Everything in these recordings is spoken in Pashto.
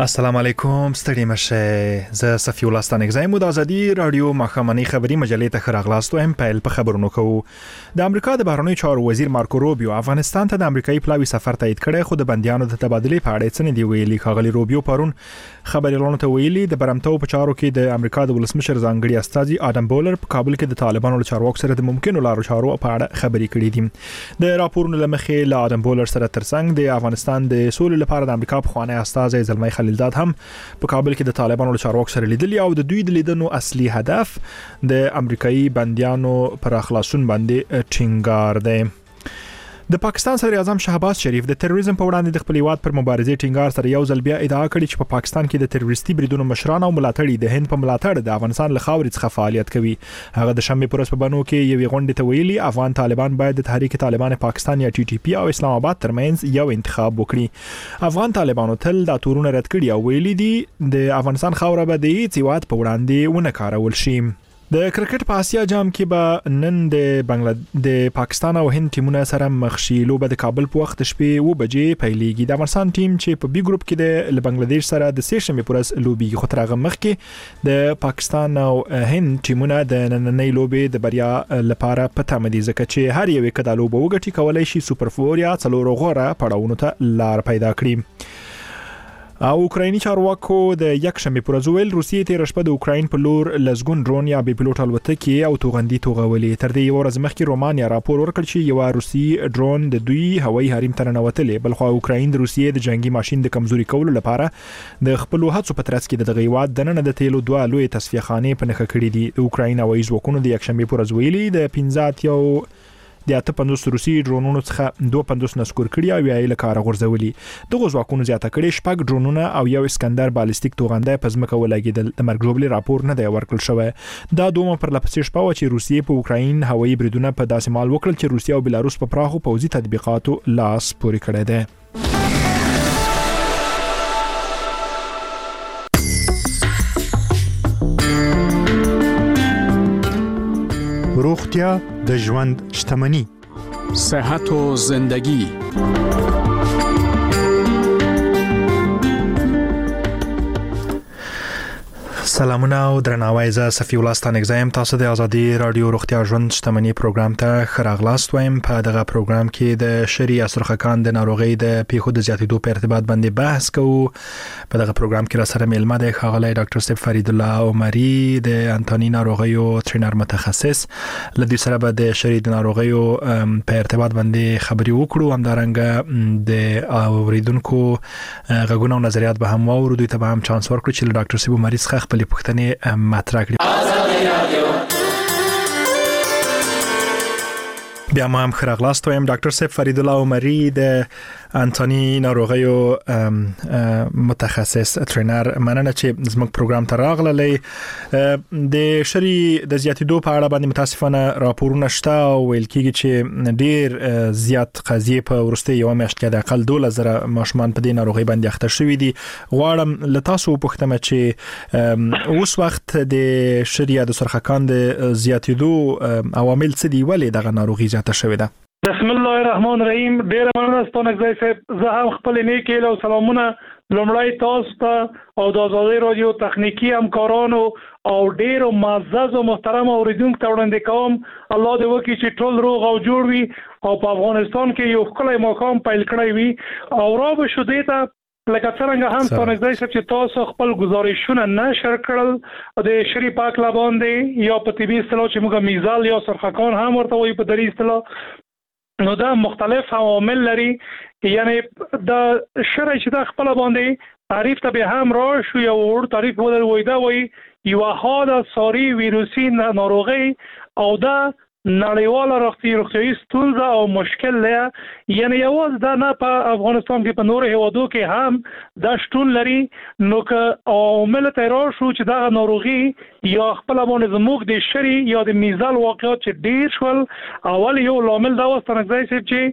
السلام علیکم ستړي مشه زه صفی الله ستانګزایم د ازادي رادیو مخامنی خبری مجلې ته خراغلاستو هم پیل په خبرونو کوو. د امریکا د بهرنی چارو وزیر مارکو روبیو افغانستان ته د امریکایي پلاوی سفر تایید کړی، خو د بندیانو د تبادله په اړه څه نه دی ویلي. ښاغلي روبیو پرون خبريالانو ته ویلي د برمتو په چارو کې د امریکا د ولسمشر ځانګړي استاذي آدم بولر په کابل کې د طالبانو له چارواکو سره د ممکنو لارو چارو په اړه خبرې کړې دي. د راپورونو لمخې له آدم بولر سره ترڅنګ د افغانستان د سولې لپاره د امریکا په خوانی استاذ زلمي خلیلزاد هم په کابل کې د طالبانو له چارواکو سره لیدلي او د دوی د لیدنو اصلي هدف د امریکایي بنديانو پر خلاصون باندې ټینګار دی. د پاکستان صدر اعظم شهباز شریف د تروریزم په وړاندې د خپل هیواد پر مبارزې ټینګار سره یو ځل بیا ادعا کړې چې په پاکستان کې د تروریستي بریدونو مشران او ملاتړي د هند په ملاتړ د افغانستان له خاورې څخه فعالیت کوي. هغه د شنبه پر ورځ په بنو کې یوې غونډې ته ویلي افغان طالبان باید د تحریک طالبان پاکستان یا ټي ټي پی او اسلام آباد ترمنځ یو انتخاب وکړي. افغان طالبانو تل دا تورونه رد کړي او ویلي دي د افغانستان خاوره به د هیڅ هیواد په وړاندې ونه کارول شي. د کرکټ په آسیا جام کې به نن د پاکستان او هند ټیمونه سره مخ شي. لوبه د کابل په وخت شپې 2 بجې پیلېږي. د افغانستان ټیم چې په بي ګروپ کې د بنگلاديش سره د سې شنبه پر ورځ لوبي خو تر هغه مخکې د پاکستان او هند ټیمونه د نننۍ لوبې د بریا لپاره په تمه دي، ځکه چې هر یو کډه لوبه وګټي کولای شي سوپر 4 یا څلور غوړه پړاوونو ته لار پیدا کړي. او اوکرایني چارواکو د یک شنبه پر ورځ ویل روسیې تیر شپه د اوکراین په لور لزګون ډرون یا بي پيلوټ الوتکې او توغندي توغولې. تر دې یو ورځ مخکې رومانیا راپور ورکړ چې یو روسي ډرون د دوی هوایي حریم ته ننوتلې. بلخو اوکراین د روسیې د جنگي ماشين د کمزوري کولو لپاره د خپل هڅو په ترڅ کې د غیواد د نن د تیلو دوه لوی تصفیه خانې په نخښه کړې دي. د اوکراین هوایي ځواکونو د یک شنبه پر ورځ ویلي د 15 د 85 روسي ډرونونو څخه 52 نسکور کړي او یې له کار غورځولي. دغه ځواکونو زیاته کړي 6 ډرونونه او یو اسکندر بالستیک توغنده په ځمکه ولګیدل. د مرګ ژوبلي راپور نه دی ورکړل شوی. دا دومره پر لپسې شپه و چې روسیې په اوکراین هوایي بریدونه په داسې مال وکړل چې روسیا او بلاروس په پراخو پوځي تطبیقاتو لاس پورې کړی دی. روغتیا د ژوند شتمني، صحت و زندگی. سلامونه او درناوی. زه صفی الله ستانګزایم. تاسو د ازادي رادیو روغتیا ژوند شتمني پروګرام ته خراغلاست وایم. په دغه پروګرام کې د شری اسرخکان د ناروغي د پیښو د زیاتېدو په ارتباط باندې بحث کوو. په دغه پروګرام کې را سره میلمه دی ښاغلی ډاکټر صاحب فرید الله عمری د انتونی ناروغیو ټرینر متخصص. لدې سره به د شری د ناروغیو په ارتباط باندې خبري وکړو. همدارنګه د اوریدونکو غږونه او نظریات به هم واورو. دوی ته به هم چانس ورکړو چې ډاکټر صاحب عمری څخه خپل پوښتنې مطرح کړي. بیا ما هم خراغلاست وایم. ډاکټر صاحب فرید الله عمری د انتونی ناروغیو متخصص ټرینر، مننه چې زموږ پروګرام ته راغللی. د شری د زیاتېدو په اړه باندې متاسفانه راپورونه شته او ویل کېږي چې ډیر زیات قضیې په ورسته یو میاشت کې د اقل 12,000 ماشومان په دې ناروغي باندې اخته شوي دي. غواړم له تاسو وپوښتم چې اوس وخت د شری د سرخکان د زیاتېدو عوامل څه دي، ولې دغه ناروغي زیاته شوې ده؟ بسم الله الرحمن الرحیم. ډیر مننه ستونګزای صاحب. زه هم خپل نیک هیله او سلامونه لومړی تاسو ته او د ازادي رادیو تخنیکی همکارانو او ډیر معزز او محترم اوریدونکو ته وړاندې کوم. الله دې وکړي چې ټول روغ او جوړ وي او په افغانستان کې یو ښکلی مقام پیل کړی وي. او را به شو دې ته لکه څنګه هم ستونګزای صاحب چې تاسو خپل گزارشونه نشر کړل د شری پاک لباندې یا په طبي اصطلاح چې موږ میزال یا سرخکان هم ورته وایي په دری اصطلاح، نو دا مختلف عوامل لري. یعنی دا شری چې دا خپل باندې تعریف ته به هم را شو یا ور تعریف ولر وای دا وای یو حاله ساری ویروسي ناروغي او دا نړیواله روغتیایي ستونزه او مشکل لري. یعنی یواز دا نه په افغانستان کې په نور هیوادو کې هم دا شتون لري. نو که عوامل تیرا شو چې دا ناروغي یا خپل باندې زموږ د شری یا د میزال واقعات چې ډیر شول، اول یو عامل دا وستنګځي چې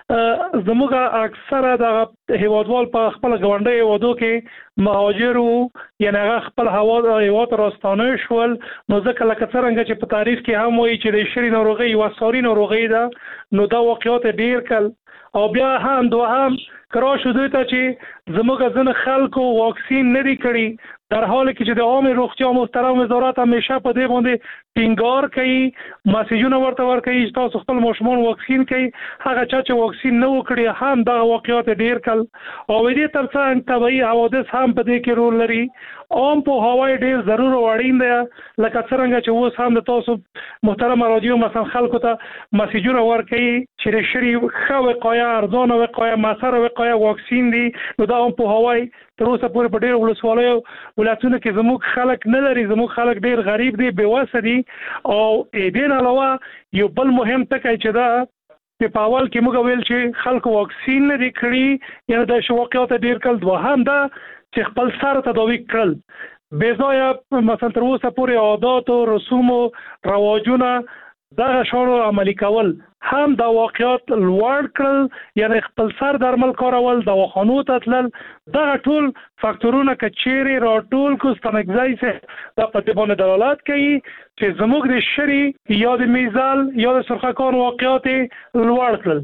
زموږ اکثره د هیوادوال په خپل غونډه هیوادو کې مهاجر یعنی هغه خپل هیواد راستانه شول نو ځکه لکه څنګه چې په تاریخ کې هم وایي چې د شری ناروغي یو ساري ناروغي ده نو دا واقعیت ډیر کل او بیا هم دوهم کرا شو ته چې زموږ ځنه خلکو واکسین نه دی کړی در حالی که د عام روغتیا محترم وزارت همیشه په دې باندې ټینګار کوي مسیجونه ورته ورکوي چې تاسو خپل ماشومان واکسین کړئ هغه چا چې واکسین نه وکړي هم دا واقعیت ډیر کل او دې ترڅنګ طبيعي حوادث هم په دې کې رول لري عام په هوای ډیر ضرور وړین دی لکه څنګه چې اوس هم د تاسو محترم رادیو مثلا خلکو ته مسیجونه ورکوي چې شری خو وقایه ارزانه وقایه مسره وقایه واکسین دی نو دا هم په هوای تر اوسه پورې په ډېر ولسوالیو ولایتونو کې زموږ خلک نه لري زموږ خلک ډېر غریب دي بې وسه دي او دې نه علاوه یو بل مهم ټکی چې دا په اول کې موږ ویل چې خلکو واکسین نه دي کړی یعنی د واقعیت ډېر کل دوهم دا چې خپل سره تداوی کړل بې ځایه مثلا تر اوسه پورې عادات او رسوم او رواجونه دا شورو عملی کول هم دا واقعیت لوړ کړل یعنی خپل سر درمل کارول دواخانو ته تلل دا ټول فاکتورونه کچيري راټول کو ستنګځای سه دا په دې باندې دلالت کوي چې زموږ د شری یا د میزال یا د سرخکان واقعیت لوړ کړل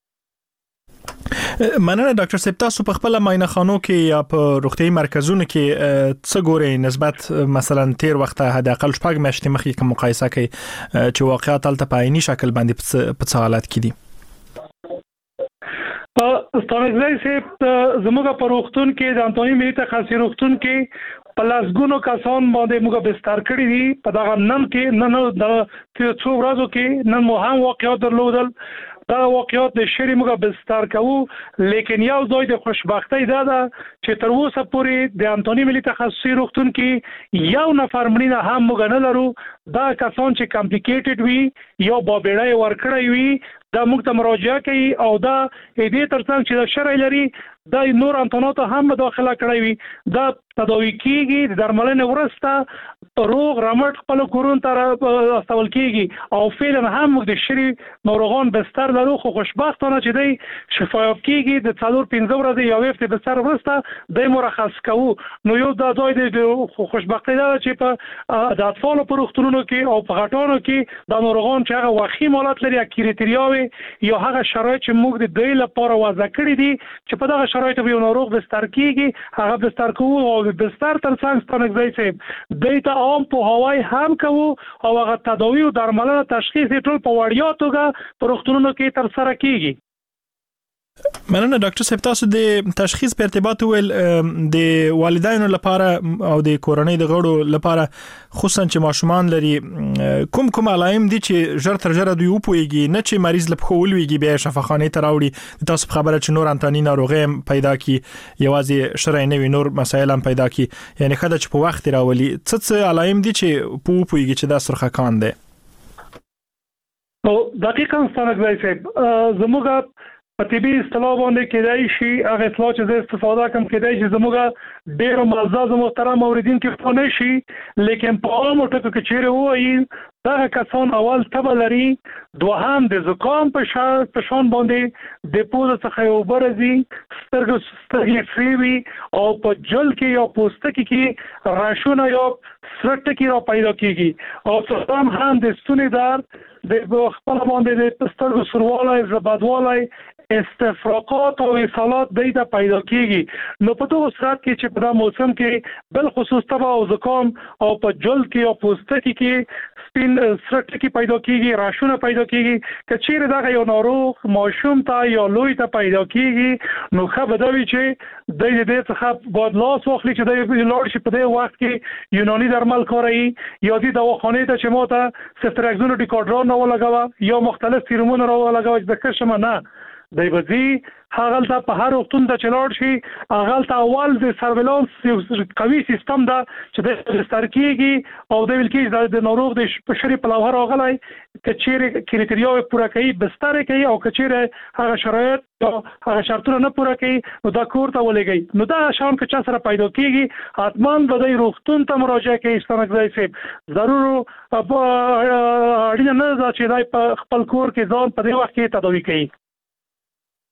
مننه ډاکټر صاحب تاسو په خپل معاینه خانو کې یا په روغتيایي مرکزونو کې څه ګورئ نسبت مثلا تیر وخت حد اقل شپږ میاشتې مخکې کوم مقایسه کوي چې واقعیت تل په عیني شکل باندې په څه حالت کې دي ستانګځای سه زموږ په روغتون کې د انټونی ملي تخصصي روغتون کې پلاسګونو کسان باندې موږ بستر کړی دي په دغه نن کې نن د څو ورځو کې نن مو هم واقعیت درلودل دا واقعیت د شری موږ بستر کوو لیکن یو ځای د خوشبختی دا ده چې تر اوسه پورې د انټونی ملي تخصصي روغتون کې یو نفر مړینه هم موږ نه لرو دا کسان چې کمپلیکیټډ وي یا بابېړی ورکړی وي دا موږ ته مراجعه کوي او دا دې ترڅنګ چې د شرع لري دا نور انټوناتو هم داخله کړی وي دا تداوی کیږي د درملنې ورسته روغ رمټ خپل کورون ته استول کیږي او فعلا هم د شری ناروغان بستر لرو خو خوشبختانه چې دی شفایاب کیږي د 4-5 ورځې یا وخت بستر ورسته د مرخص کوو نو یو دا ځای د خوشبختی دا چې په د اطفال په روغتونونو کې او په غټانو کې د ناروغان چې هغه وخی مالات لري کریټریاوي یا هغه شرایط چې موږ د دوی لپاره وضع کړی دي چې په دغه شرایطو یو ناروغ بستر کیږي هغه بستر کوو او بستر ترڅنګ ستنګځای سه دیتا عام په هوای هم کوو او هغه تداوی او درملنه تشخیص ټول په وړیا توګه په روغتونونو کې تر سره کیږي مننه ډاکټر صاحب تاسو د تشخیص په ارتباط ول د والدینو لپاره او د کورنۍ د غړو لپاره خصوصا چې ماشومان لري کوم علائم دي چې ژر تر ژره دوی وپويږي نه چې مریض له خول ویږي به شفاخانه ته راوړي تاسو خبره چې نور انټانی ناروغي پیدا کی یوازې شرعي نه وي نور مسایل هم پیدا کی یعنی خدای چې په وخت راولي څه علائم دي چې وپويږي چې دا سرخکان دي او دقیقاً ستنګځای سه زموږ په طبي اصطلاح باندې کېدای شي هغه اصطلاح چې زه استفاده کوم کېدای شي زموږ ډېر معزز محترم اوریدین کې پونه شي لیکن په عامو ټکو کې چیرې وایي دا کسان اول تبه لري دوهم د زکام په شان باندې د پوزه څخه یو برزي سترګې فریوي او په جل کې یا پوستکي کې راشونه یا سرټکی را پیدا کیږي او څوم هم د ستوني درد د خپل باندې د سترګو سروالای زبادوالای استفراقات او اصالات دیتا پیدا کیږي نو په دغه صورت کې چې په دا موسم کې بل خصوص تبه او زکام او په جلد کې او پوستکي کې سپین سرټکی پیدا کیږي راشونه پیدا کیږي کچېره دا یو ناروغ ماشوم ته یا لوی ته پیدا کیږي نو خو به دا وی چې د دې څخه بعد لاس واخلي چې د لاړ شي په دې وخت کې یوناني درمل کاروي یا د دواخانه ته چې ماته سفتراکزون ډیکاډرون نو لګاوه یا مختلف سیرومونه را لګاوه چې د کشمه نه دی بزی هغه ته په هر وختون د چلاړ شي هغه ته اول د سرویلانس قوي سیستم دا چې د سترکیږي او د ویلکې د ناروغ د شری په لوهر راغلی کچېره کریټریاوي پوره کوي بستر کوي او کچېره هغه شرایط هغه شرطونه نه پوره کوي نو دا کور ته ولګي نو دا شان که چا سره پیدا کیږي حتمان به د روغتون ته مراجعه کوي ستنګځای سي ضرور اړینه نه ده چې دای په خپل کور کې ځان په دې وخت کې تداوی کوي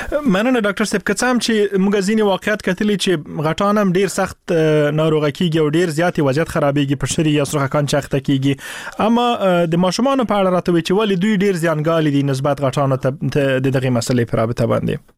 مننه ډاکټر صاحب. که څه هم چې موږ ځینې واقعیت کتلي چې غټان هم ډیر سخت ناروغه کیږي او ډیر زیات وضعیت خرابېږي په شری یا سرخکان چخته کیږي، اما د ماشومان په اړه راته وی چې ولې دوی ډیر زیانګالي دي نسبت غټانو ته د دغه مسلې په رابطه باندې.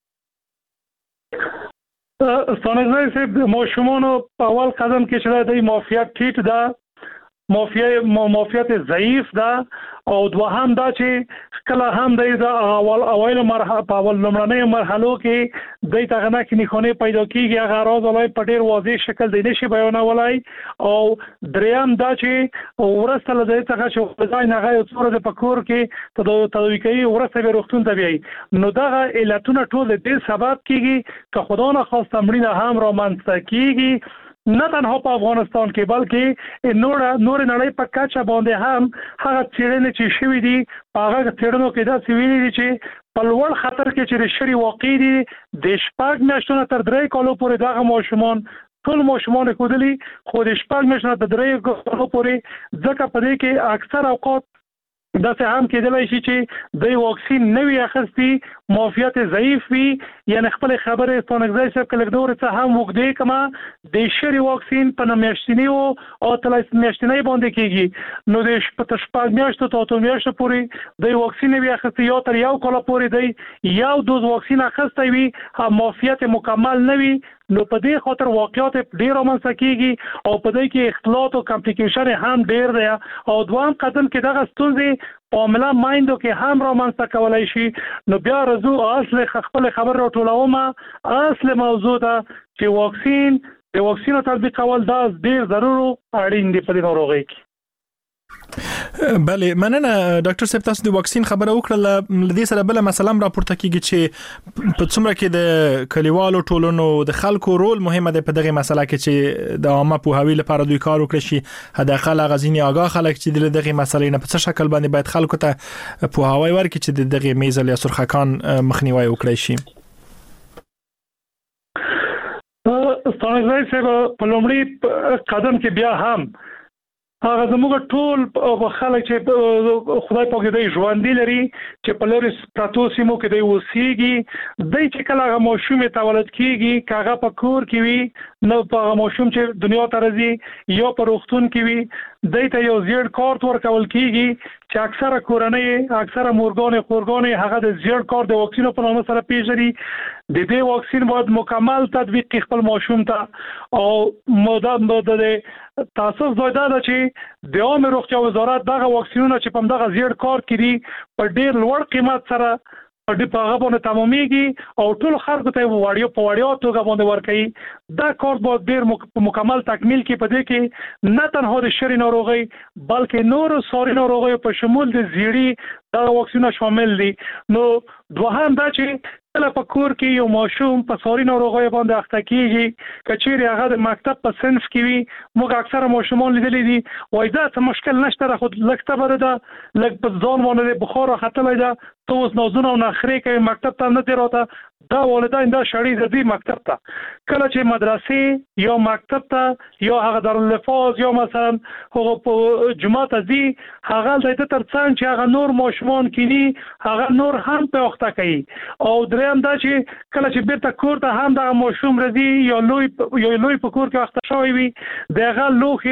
ستانګزای صاحب د ماشومانو په اول قدم کې چې د معافیت ټیټ ده، معافیت ضعیف ده، او دوهم دا چې کله هم د اول مرحله په اول لومړنۍ مرحلو کې د تغنا کې نښونه پیدا کیږي، هغه راځي په ډیر واضح شکل دی نشي بیانولای، او دریم دا چې ورسته له دې څخه چې ځای نه غي څوره د پکور کې تداوی کوي ورسته به روغتون ته بیاي، نو دا علتونه ټول د سبب کیږي که خدا نه خواسته مړینه هم رامنځته کیږي، نه تنها په افغانستان کې بلکې نور نړۍ په کچه باندې هم هغه څېړنې چې شوې دي په هغه څېړنو کې دا ویلي دي چې په لوړ خطر کې چې شری واقع دي د شپږ میاشتو تر 3 کالو پورې دغه ماشومان ټول ماشومان خودلی خو د شپږ میاشتو تر 3 کالو پورې ځکه په دې کې اکثر اوقات دا څه هم کېدلای شي چې د واکسین نوې اخستي معافیت ضعیف وي، یعنی خپل خبره ستانګزای صاحب کله دور څه هم وګدې کما د شری واکسین په میاشتنی او تلایس میاشتنی باندې کېږي، نو د شپږ میاشتو ته 8 میاشتو پورې د واکسین نوې اخستي یا تر 1 کال پورې دی یو دوز واکسین اخستي وي معافیت مکمل نه وي، نو په دې خاطر واقعیت ډیر رامنځته کیږي او په دې کې اختلاط او کمپلیکیشن هم ډیر دی، او دوام قدم کې دغه ستونزې عامله مایندو کې هم رامنځته کولای شي. نو بیا رزو اصل خپل خبر راټولوم، اصل موضوع ده چې د واکسین تطبیق کول دا ډیر ضروري اړین دی په دې ناروغۍ کې. بله مننه ډاکټر صاحب، تاسو د واکسین خبره وکړه، لدې سره بل مسله راپورته کیږي چې په څومره کې د کلیوالو ټولنو د خلکو رول مهمه ده په دغه مسله کې چې د عامه پوهاوی لپاره دوی کار وکړي شي، حداقل غزيني آگاه خلک چې دغه مسلې نه په څه شکل باندې باید خلکو ته پوهاوی ورکړي چې دغه میزل یا سرخکان مخنیوي وکړي شي. ستانګزای صاحب په لومړي قدم کې بیا هم هغه زموږ ټول خلک چې خدای پاک دې ژوند لري چې په لوري پراتو سیمو کې دی وسیږي، د چې کله هغه ماشوم تولد کیږي کاغه په کور کې وي، نو په ماشوم چې دنیا ته راځي یا په روغتون کې وي دایته یو زیړ کارت ورکول کیږي چې اکثره کورنۍ اکثره خورګانې هغه د زیړ کارت د واکسینو په نامه سره پیژني. د دې واکسین باید مکمل تطبیق خپل ماشوم ته، او مدام د تاسو زیاده ده چې د عامه روغتیا وزارت دغه واکسینونه چې په دغه زیړ کارت کې دي په ډیر لوړ قیمت سره په دې په غوونه تمامېږي او ټول خلکو ته وړیا توګه باندې ورکړي. دا کارت باید ډیر مکمل تکمیل کې په دې کې نه تنها د شری ناروغي بلکې نور ساري ناروغي په شمول د زیړی دا واکسینونه شامل دي. نو دوهم دا چې کله په کور کې یو ماشوم په ساري ناروغي باندې اخته کیږي، کچېری هغه د مکتب په صنف کې وي، موږ اکثره ماشومان لیدلې دي وای دا څه مشکل نشته، خو لکه تبره ده لکه په ځان باندې بخار راختلې ده، تو اوس نوزونه او نخرې کوي مکتب ته نه دی راته، دا والدین دا شړې دي مکتب ته. کله چې مدرسې یا مکتب ته یا هغه دارالحفاظ یا مثلا هغه په جمعه ته ځي، هغه د تر څنګ چې هغه نور ماشومان کینی هغه نور هم په وخت کوي، او دریم دا چې کله چې بیرته کور ته هم د ماشوم راځي یا لوی په کور کې وخت شوی وي، دغه لوخي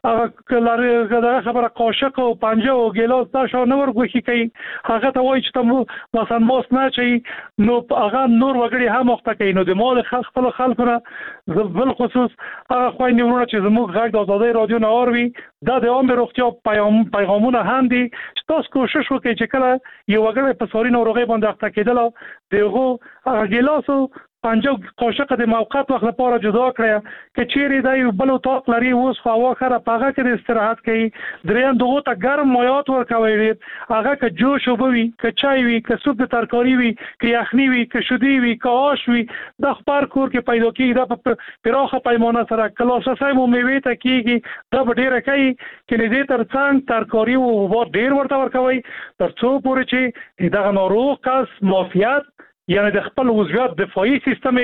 هغه خبره قاشق او پنجه او ګلاس دا شو نور غوښي کوي، هغه ته وایي چې مثلا ماس نه چي، نو هغه نور وګړي هم وخت کوي. نو د مال خپل خلکو نه بل خصوص هغه خويندې ورونه چې زموږ غږ د آزادۍ رادیو نه اوروي، دا د عامه روغتیا پیغامونه هم دي چې تاسو کوشش وکړئ چې کله یو وګړی په ساري ناروغي باندې اخته کېدل دغه ګلاسو پنجو قاشق د موقت وخت لپاره جدا کړی، چې چیرې دا یو بل طاق لري اوس خو هوا خره پاغه کې استراحت کوي، دریم دغه ته ګرم مایات ورکوي، هغه که جوش وبوي که چای وي که سوپ د ترکاری وي که یخنی وي که شودي وي که آش وي، د خبر کور کې پیدا کیږي، دا په پراخه پیمانه سره کلاسه مو میوه ته کیږي، دا به ډیره کوي چې دې تر څنګ ترکاری او ډیر ورته ورکوي تر څو پورې چې دغه ناروغ کس معافیت یعنی د خپل وضعیت دفاعي سیستم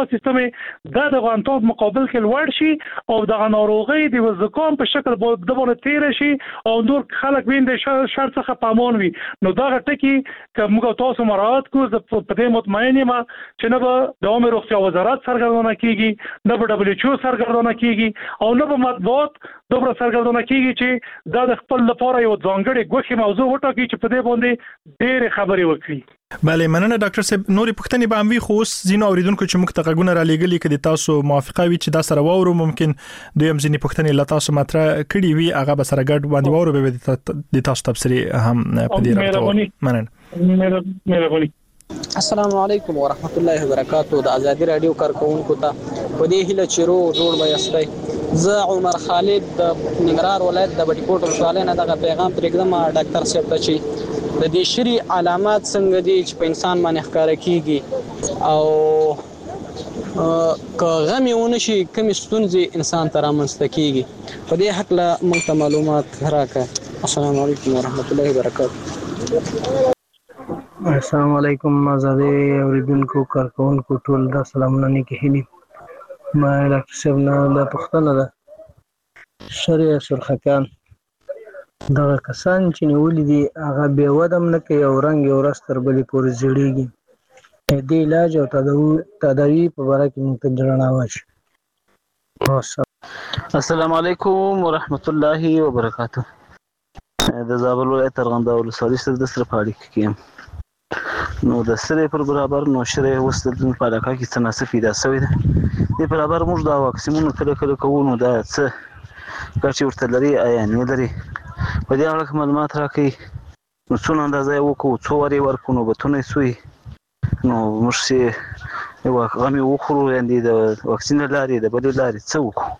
د افغانستان مقابل کې لوړ شي او د ناروغي د زکام په شکل د باندې تیر شي او نور خلک وین د شر څخه پامون وي. نو دا ټکی چې موږ تاسو مراعات کوو په دې مطمئن یم چې نه به د عامه روغتیا وزارت سرګردانه کیږي، نه به WHO سرګردانه کیږي او نه به مطبوعات دومره سرګردانه کیږي چې دا د خپل لپاره یو ځانګړی ګوښه موضوع وټاکي چې په دې باندې ډېر خبرې وکړي. بله مننه ډاکټر صاحب. نورې پوښتنې به هم وي خو اوس ځینو اوریدونکو چې موږ ته غږونه را لېږلي کړي تاسو موافقه وي چې دا سره واورو، ممکن دوی هم ځینې پوښتنې له تاسو مطرح کړي وي هغه به سره ګډ باندې واورو به د تاسو تبصرې هم په دې راځو. مهرباني. السلام علیکم ورحمت الله وبرکاتہ. د ازادي رادیو کارکونکو ته په دې هیله چې جوړ وایستئ. زه عمر خالد د ننګرهار ولایت د بټي کوټ ولسوالۍ نه دغه پیغام پرېږدم ډاکټر صاحب ته چې د دې شری علامات څنګه دي چې په انسان باندې ښکاره کیږي او که غمي ونشي کوم ستونزې انسان ته رامنځته کیږي. په دې حق له موږ ته معلومات راکړه. السلام علیکم ورحمت الله وبرکاتہ. السلام علیکم آزادی اوریدونکو کارکونکو ټول د سلامونه نیکی هیلي. ما ډاکټر صاحب نه د پښتنه ده شریع سرخکان دغه کسان چې نیولې دي هغه به ودم نه کوي او رنګ یو راستر بلې پورې زیړیږي. دې علاج او تداوی په باره کې موږ ته رڼا واچوي. السلام علیکم ورحمت الله وبرکاتہ. د زابل ولایت ارغنداو ولسوالۍ سره د سره پاړې کې نو د سره پر برابر نو شری وستل په علاقه کې تناسب پیدا شوی دی. د برابر موږ دا واکسینونه کله کوو نو دا څه کچې ورته لري آیا نه لري په دې اړه معلومات راکړي. نو څونه اندازه وکړو څو وری ورکو نو بتونه سوی نو موږ چې یو غمی وخورو یاندې د واکسین لاري د بل لاري څه وکړو.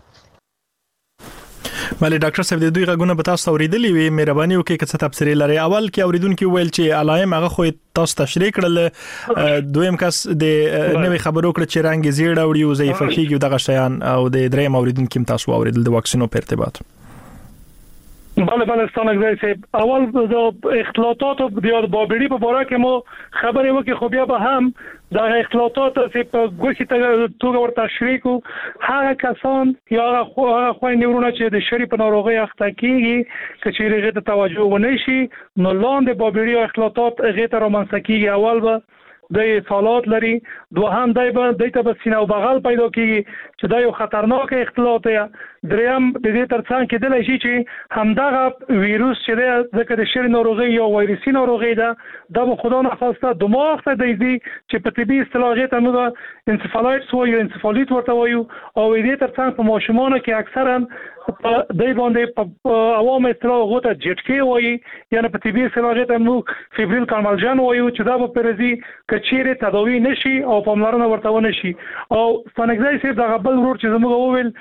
بله ډاکټر صاحب د دوی غږونه به تاسو اوریدلې وي، مهرباني وکړئ که څه تبصرې لري. اول کې اوریدونکو ویل چې علائم هغه خو تاسو تشریح کړل، دویم کس د نوې خبرو کړ چې رنګ زیړ اوړي او ضعیف کیږي دغه شیان، او د دریم اوریدونکو تاسو اوریدل د واکسینو په ارتباط. بله ستانګزی صاحب اول د اختلاطات د بابړي په باره کې مو خبرې وکړي، خو بیا به هم د اختلاطات چې په ګوشي توګه ورته تشریح کو. هغه کسان یا هغه خويندې ورونه چې د شری په ناروغي اخته کیږي چې هغه ته توجه ونه شي نو لاندې بابړي او اختلاطات هغه ته رامنځته کیږي. اول به د سالات لري، دوهم دایته به سینه او بغل پیدا کیږي چې دا یو خطرناک اختلاط دی. دریم د دې ترڅنګ کېدلی شي چې همدغه ویروس چې دی ځکه د شری ناروغي یا وایرسي ناروغي ده دا به خدا نخواسته دماغ ته دی چې په طبي اصطلاح ته موږ انسفالایتس وایو، انسفالیت ورته وایو، او دې ترڅنګ په ماشومانو کې اکثرا په دای باندې په عوام اصطلاح غوته جټکی وایي، یعنی په طبي اصطلاح ته موږ فیبریل کارملجن وایو چې دا به پرځي کچېره تداوی نشي او پاملرنه ورته ونه شي. او ستانګزی صاحب دغه بل ورور چې زموږ وویل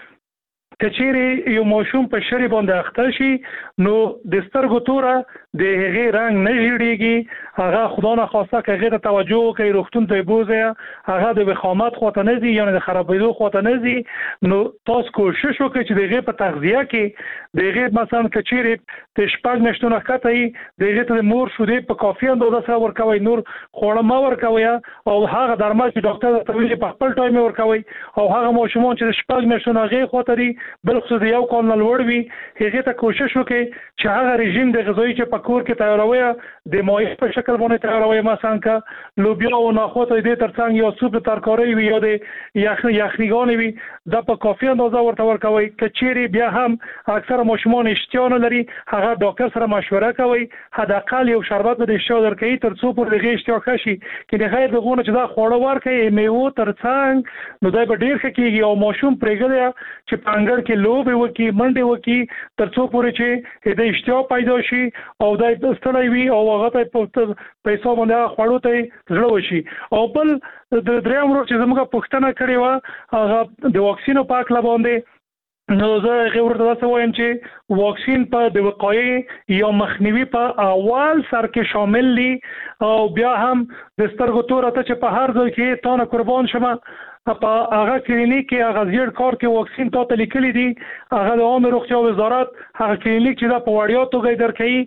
کچېره یو ماشوم په شری باندې اخته شي نو د سترګو توره د هغه رنگ نه جوړیږي، هغه خدا نه خواسته که هغه ته توجه کوي روغتون ته بوزه، هغه د وخامت خواته نه زی یعنی د خرابېدو خواته نه زی. نو تاسو کوشش وکړئ چې دغه په تغذیه کې دغه مثلا کچېره د شپږ میاشتو کته دغه ته مور شوده په کافي اندازه سره ورکوي، نور خوړه ما ورکوي او هغه درمل چې ډاکټر ته ویلي په خپل ټایم ورکوي. او هغه ماشومان چې شپږ میاشتو هغه خاطري بل خصوص یو کال نه لوړ وي هغه ته کوشش وکړي چې هغه رژیم د غذایی چې په کور کې تیاروي د مایع په شکل باندې تیاروي، مثلا که لوبیا او نخود دې ترڅنګ یو سوپ ترکاری وي یا د یخنیګان وي دا په کافي اندازه ورته ورکوي. کچېری بیا هم اکثر ماشومان اشتها نه لري هغه ډاکټر سره مشوره کوي، حداقل یو شربت به د اشتها درکوي تر څو پر دغه اشتها کشي کې د غیر دغه چې دا خوړه ورکوي میوه ترڅنګ نو دا به ډیر ښه کیږي او ماشوم پرېږدي چې پانګړ کې لوب وکي منډه وکي تر څو پورې چې د اشتها پیدا شي او دا ستړی وي او هغه ته پیسو باندې خوړو ته زړه وشي. او بل د دریم ورو چې زموږ پښتنه کړې و هغه د واکسینو په اړه باندې نو زه غوړ ته وایم چې واکسین په د وقایې یا مخنیوي په اول سر کې شامل دي او بیا هم د سترګو تور ته چې په هر ځای کې تانه قربان شمه په هغه کلینیک کې هغه زیړ کار کې واکسین ته لیکلي دي، هغه د عامه روغتیا وزارت هغه کلینیک چې دا په وړیا توګه درکوي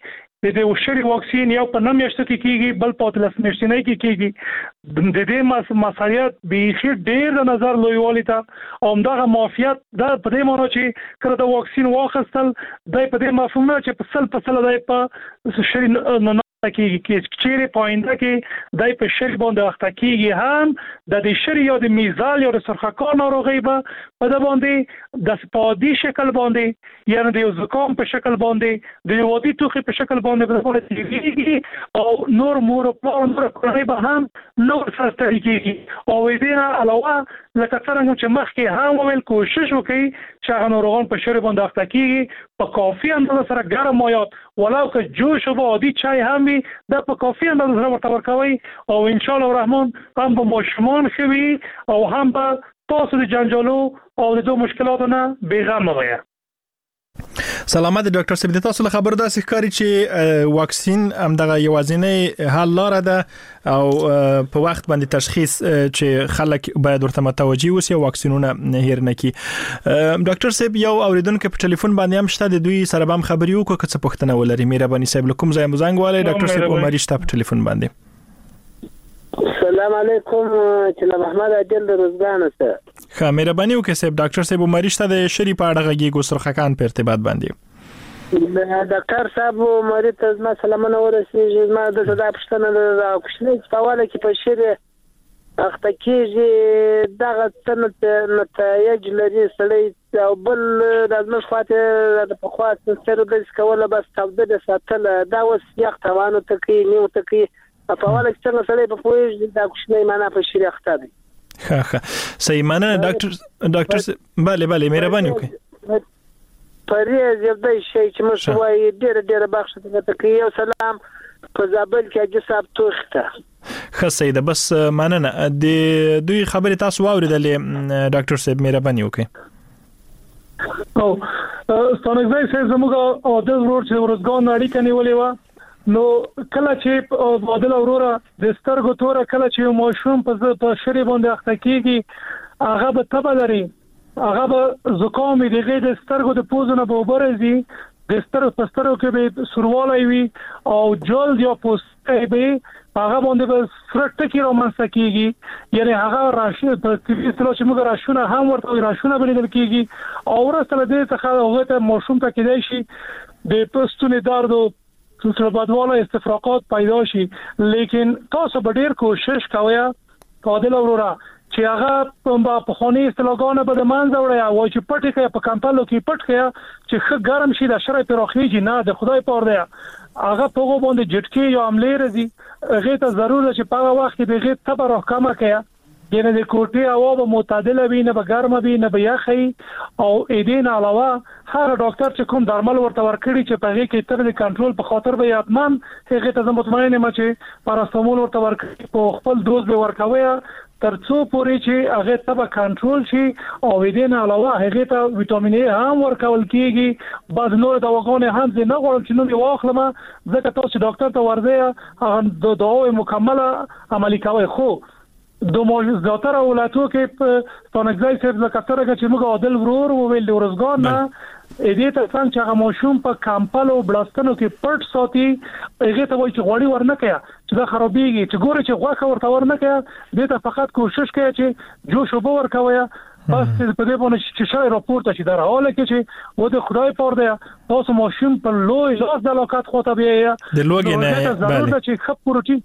د وشري واکسین یو په 9 میاشتو کې کیږي بل په 13 میاشتې کې کیږي د دې مسالیت به ډیر د نظر لویوالي ته او دغه معافیت د په دې معنی چې کله د واکسین واخستل د په دې مفهوم نه چې په سل د په شري نه کې چیرې پاینده کې دای په شری باندې وخت کېږي هم د دې شری یا د میزال یا د سرخکار ناروغي به په د باندې د سپادي شکل باندې یعنی د زکام په شکل باندې د وادي توخي په شکل باندې په تیریږي او نور کورنۍ به هم نور سره کېږي او دې نه علاوه لکه څنګه چې مخکې هم ویل کوشش وکړي چې هغه ناروغان په شری باندې وخت کېږي په کافي اندازه سره ګرم مایات ولو که جوش او عادي چای هم د په کافي اندازه سره ورته ورکوي او ان شاء الله الرحمن هم به ماشومان خوي او هم به تاسو د جنجالو او د دوه مشکلاتو نه بیغمه وي. سلامت ډاکټر صاحب د تاسو خبر ده ښکاری چې واکسین هم دغه یوازینی حل لاره ده او په وخت باندې تشخیص چې خلک باید ورته متوجي وي او واکسینونه هیر نه کی. ډاکټر صاحب یو اوریدونکو په ټلیفون باندې هم شته د دوی سره هم خبري وکړه که څه پوښتنه ولري. مهرباني صاحب لکم زایم زنګ والے ډاکټر صاحب عمر شته په ټلیفون باندې. السلام علیکم چې محمد عادل روزګان سره مهرباني وکړئ صاحب. ډاکټر صاحب عمر شته د شری په اړه غږی سرخکان په ارتباط باندې. ډاکټر صاحب عمر ته زما سلامونه ورسېږي. ما د صدا پښتنه د کوشنۍ په حواله کې په شری وخت کېږي دغه څه نتایج لري سړی او بل د ازمش خاطر د په خاطر سره د سکوله بس تبدل ساتل دا وس یخ توانو تکي نیو تکي په حواله کې څنګه سړی په پوهیږي د کوشنۍ معنا په شری اخته دي. ښه صحیح معنا ډاکټر bale مهرباني وکړئ. پریز یو د شي چې مو وایي ډېر بخښه ته کوي. سلام په زابل کې اجي صاحب توخته ښه صحیح ده بس مننه. د دوی خبرې تاسو واوریدلې ډاکټر صاحب مهرباني وکړئ. او ستونګځای چې زموږ او د ورور چې ورځګان اړیکه نیولې و نو کله چې بادل اورورا د سترګو توره کله چې ماشوم په شری باندې اخته کیږي هغه به تبه لري هغه به زکام دی غیر د سترګو د پوزونه به وبرزي د سترګو په سترګو کې به سروالای وي او جلد یا پوستکی به هغه باندې به سرټ کې رومانس کیږي یعنی هغه راشه په طبي اصطلاح چې موږ راشونه هم ورته راشونه بلیدل کیږي او ورسره د څخه هغه ته ماشوم ته کېدای شي د پستونې درد او بدواله استفراقات پیدا شي. لیکن تاسو به ډیر کوشش کوئ قادل اورورا چې هغه په خوني استلاګانه به د منځ وړي او چې پټ کې په کمپلو کې پټ کې چې خه ګرم شي د شرای پروخیږي نه د خدای پور دی هغه په باندې جټکی یا عملې رزي هغه ته ضرورت چې په وخت کې به غي تبر راکمه کړي یعنی د کوټې هوا به معتدله وي نه به ګرمه وي نه به یخي او اېدین علاوه هر ډاکټر چې کوم درمل ورته ورکړي چې په هغه کې تر د کنټرول په خاطر به یاتمن هغه ته مطمئن یم چې پاراستامول ورته ورکړي په خپل دوز به ورکوي ترڅو پورې چې هغه تبه کنټرول شي او اېدین علاوه هغه ته وټامین ای هم ورکول کیږي بعض نور دواګانې هم نه غواړم چې نو واخلم ځکه تاسو ډاکټر ته ورځي هغه د دواوې مکمله عملي کوي. خو دو زیاتره ولایتو کې په ستونګځای صاحب لکتره چې موږ عادل ورور ویل د ورځګان نه دې ته څنګه چې هغه ماشوم په کمپل او بلاستانو کې پټ ساتي هغه ته وایي چې غوړي ورنکیا چې دا خرابېږي چې ګوره چې غوښه ورته ورنکیا دې ته فقط کوشش کوي چې جوش وبو ورکوي بس په دې باندې چې شای راپورته شي در حاله کې چې و د خدای پور دی تاسو ماشوم په لوی لاس د علاقات خو ته بیا د لوګي نه ضرورت چې خپ پروتین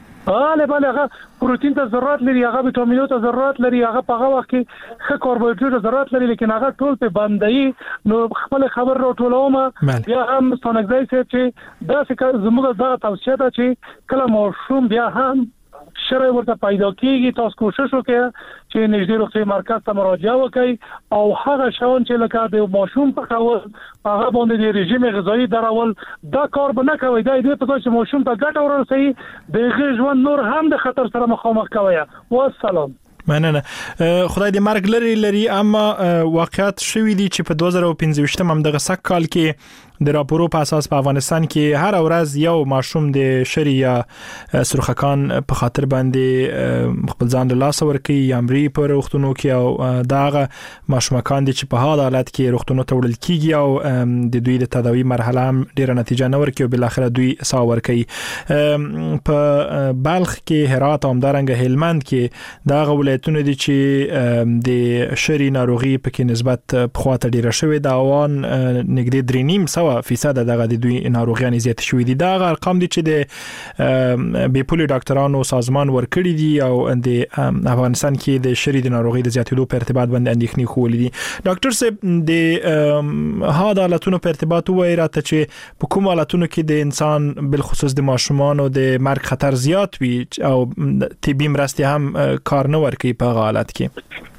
بله هغه پروتین ته ضرورت لري هغه وټامینو ته ضرورت لري هغه په هغه وخت کې ښه کاربوهایډریټ ته ضرورت لري لیکن هغه ټول په باندې نو خپل خبر راټولوم بیا هم ستونګځای چې دا څه زموږ د توصیه ده چې کله ماشوم بیا هم شرای ورته پیدا کیږي تاسو کوشش وکړئ چې نږدې روغتي مرکز ته مراجعه وکړئ او هغه شاون چې لکه د ماشوم په کول هغه باندې د رژیم غذایی درول دا کار به نه کوي دا دې په چې ماشوم ته ګټه ورسوي د ژوند نور هم د خطر سره مخامخ کوي. والسلام. مننه. خدای دې مرګ لري اما واقعیت شوې دي چې په 2015 هم دغه سک کال کې د راپورو په اساس په افغانستان کې هر ورځ یو ماشوم د شری یا سرخکان په خاطر باندې خپل ځان له لاس ورکړي یا امري پر وختونو کې او داغه ماشومان دي چې په هغه حالت کې وختونو ته وړل کیږي او د دوی د تداوی مرحله هم ډیره نتیجه نه ورکوي او بل اخر دوی سا ورکوي. په بلخ کې هرات او همدارنګه هلمند کې داغه ولایتونه دي چې د شری ناروغي په کې نسبت په خواته ډیره شوې دا وان نګدي 3.5% دغه د دوی ناروغیان زیات شوې دي. دا ارقام دي چې د بیپولي ډاکټرانو سازمان ورکړي دي او د افغانستان کې د شری د ناروغي د زیاتېدو په ارتباط باندې اندېښنې خولې دي. ډاکټر صاحب د هاده حالتونو په ارتباط وایي راته چې په کوم حالتونو کې د انسان بل خصوص د ماشومان او د مرګ خطر زیات وي او طبي مرستې هم کار نه ورکوي په حالت کې.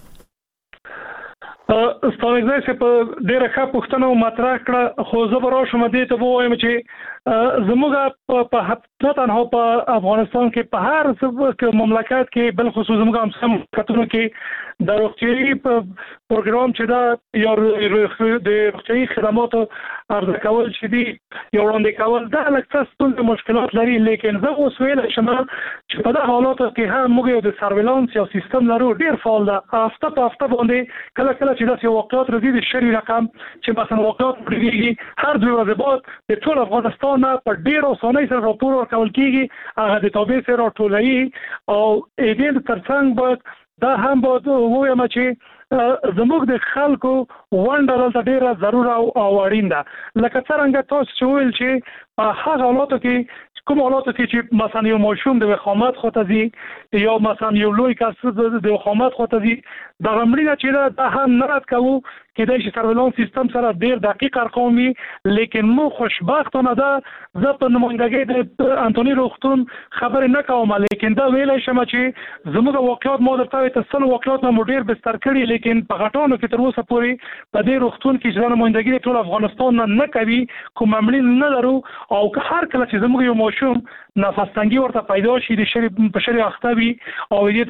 ستاسو چې په ډیره ښه پوښتنه مطرح کړه خو زه به راشم دې ته وایم چې زموږ په حقیقت نه په افغانستان کې په هر مملکت کې بل خصوص زموږ هم کتونو کې د روغتیايي پروګرام چې دا یو د روغتیايي خدماتو عرضه کول چې دي یو وړاندې کول دا لکه څه مشکلات لري لیکن زه اوس ویل شم چې په دغه حالاتو کې هم موږ د سرویلانس یو سیستم لرو ډیر فعال ده. هفته په هفته باندې کله چې داسې واقعات راځي د شری رقم چې مثلا واقعات پرېږي هر دوه ورځې بعد د ټول افغانستان په ډیرو اسانۍ سره راپور ورکول کیږي هغه د تابع سره راټولوي او دې ترڅنګ باید دا هم باید وایم چې زموږ د خلکو ونډه دلته ډیره ضرور او اړین ده. لکه څنګه تاسو چې ویل چې په هغه حالاتو کې کوم حالاتو کې چې مثلا یو ماشوم د وخامت خوتزي یا مثلا یو لوی کس د وخامت خوتزي دا غمړي چې دا هم نه رات کوو کې د سرویلانس سیستم سره ډیر دقیق ارقام وي لیکن مو خوشبختانه ده زه په نمائندګۍ د انټونی روغتون خبر نه کوم لیکن دا ویل شم چې زموږ واقعیت مو درته تاسو واقعیت مو ډیر بستر کړی لیکن په غټانو کې تر اوسه پورې په دې روغتون کې چې نمائندګۍ ټول افغانستان نه کوي کوم عملي نه لرو او هر کله چې زموږ یو ماشوم نفس تنګي ورته پیدا شي د شری په شری اختبي او دې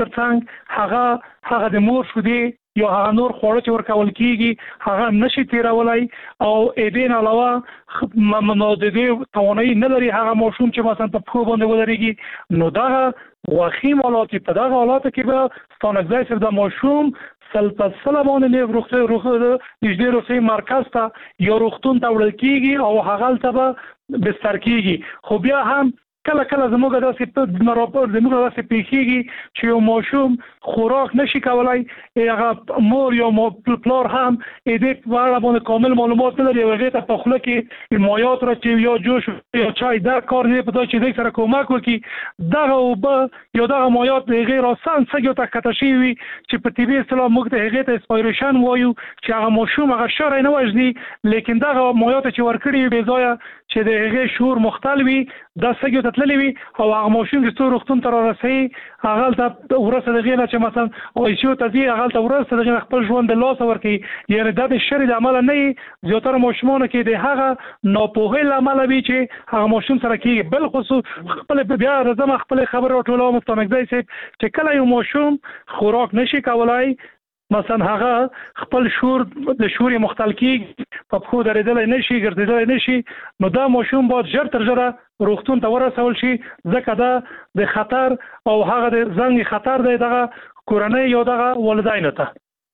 ترڅنګ هغه د مور شودي یا هغه نور خوړو چې ورکول کیږي هغه نشي تیرولای او دې نه علاوه منادې توانایي نه لري هغه ماشوم چې مثلا په خو باندې ولريږي نو دا واخیم حالات په دغه حالات کې به ستانګځای سره د ماشوم سلسله باندې روغتي نږدې روغتي مرکز ته یا روغتون ته وړل کیږي او هغه ته به بستر کیږي. خو بیا هم کله زموږ داسې راپور زموږ داسې پیښیږي چې یو ماشوم خوراک نشي کولای هغه مور یا پلار هم دې په اړه باندې کامل معلومات نه لري هغه ته په خله کې مایات راځي یا جوش یا چای دا کار نه پدای چې دې سره کومک وکړي دغه او یا دغه مایات غیر آسان څنګه ته کتشي وي چې په طبي اصطلاح موږ ته هغه ته اسپایریشن وایو چې هغه ماشوم هغه شر نه وژني لیکن دغه مایات چې ورکړي به ځای چې د هغه شور مختلوي دا څنګه تللی وي او هغه ماشوم چې روغتون ته راسي هغه ته ورسره دغه نه چې مثلا او شو ته دی هغه ته ورسره دغه خپل ژوند د لاس ورکي یعنی د شری د عمل نه زیاتره ماشومان کې د هغه ناپوهۍ عمل وي چې هغه ماشوم سره کې بل خصوص خپل بیا رزم خپل خبر ټولو مستمګدای چې کله یو ماشوم خوراک نشي کولای مثلا هغه خپل د شوري مختل کې په خو درېدل نشي ګرځیدل نشي نو دا ماشوم باید ژر تر ژره روغتون ته ورسول شي ځکه دا د خطر او هغه د زنګ خطر دی دغه کورنۍ یو دغه والدینو ته.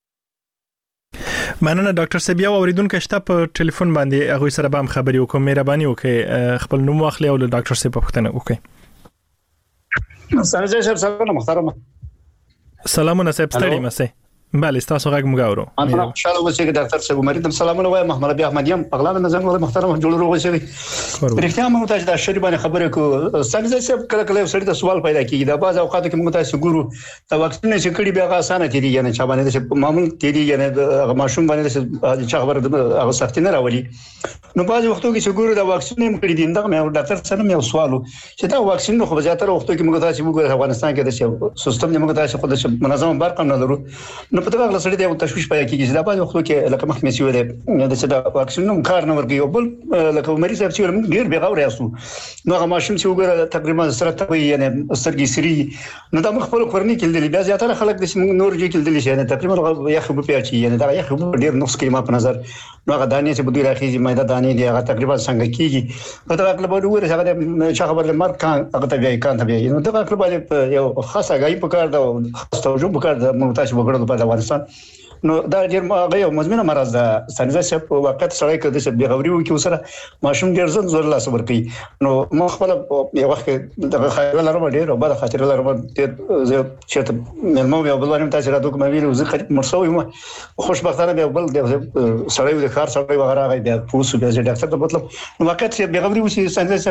مننه ډاکټر صاحب یو اوریدونکو شته په ټلیفون باندې هغه سره به هم خبري وکم مهرباني وکړئ خپل نوم واخلئ او له ډاکټر صاحب پوښتنه وکړئ. سلام محترم. سلامونه صاحب ستړي مسئ. بله تاسو غږ مګاورو انا خوشاله اوسئ چې ډاکټر صاحب مریدم سلامونه وایم محمد ابي احمدیم پغلا نظام له محترم جوړ اوسئ. پرختیا موږ ته د شری باندې خبره کو څنګه چې کله سړی ته سوال پیدا کیږي دا بعض اوقات کې موږ ته ګورو د واکسین چې کړي بیا آسانه تیری یعنی چې باندې چې معمول تیری یعنی د ماشوم باندې چې خبره د هغه سختي نه راولي نو بعض وختو کې چې ګورو د واکسین هم کړي دي دا مې ډاکټر سره مې سوالو چې دا واکسین خو زیاتره وختو کې موږ ته چې موږ افغانستان کې د سیستم موږ ته خو د منظم برق نه لرو نو په دغه سړی د تشویش پیدا کیږي چې دا بعض وختو کې لکه مخکې سوي دي د څه واکسین نو کار نه ورګي او بل لکه مریض صاحب چې ډیر به غوړ یاسو نو هغه ماشوم چې وګوره تقریبا سره ته یعنی سترګې سری نو دا خپل کورنۍ کې د بیا زیاتره خلک د نور جې کې د لشي نه تقریبا یخ په پیاچی یعنی دا یخ ډیر نقص کې ما په نظر نو هغه دانې چې بده راخیږي مېده دانې دی هغه تقریبا څنګه کیږي په دا خپل وګوره هغه چې خبر لمر کان هغه ته بیا کان ته بیا نو دا خپل یو خاصه غي په کار دا توجه په کار دا مونږ تاسو وګړو په افغانستان نو دا ډیر هغه مزمنه مرز ده سنځه چې په وخت سره کې د څه بغوري وو کې سره ماشوم ډیر زړه الله صبر کوي نو ما خپل یو وخت د خیال لرم ډیر او بعد خاطر لرم زه چې مو یو بل ورم تاسو را دوه مې ویل زه مرسوي ما خوشبختانه به بل د سړی د کار سره وغیرہ غي بیا پوسو بیا ډاکټر ته مطلب نو وخت چې بغوري وو چې سنځه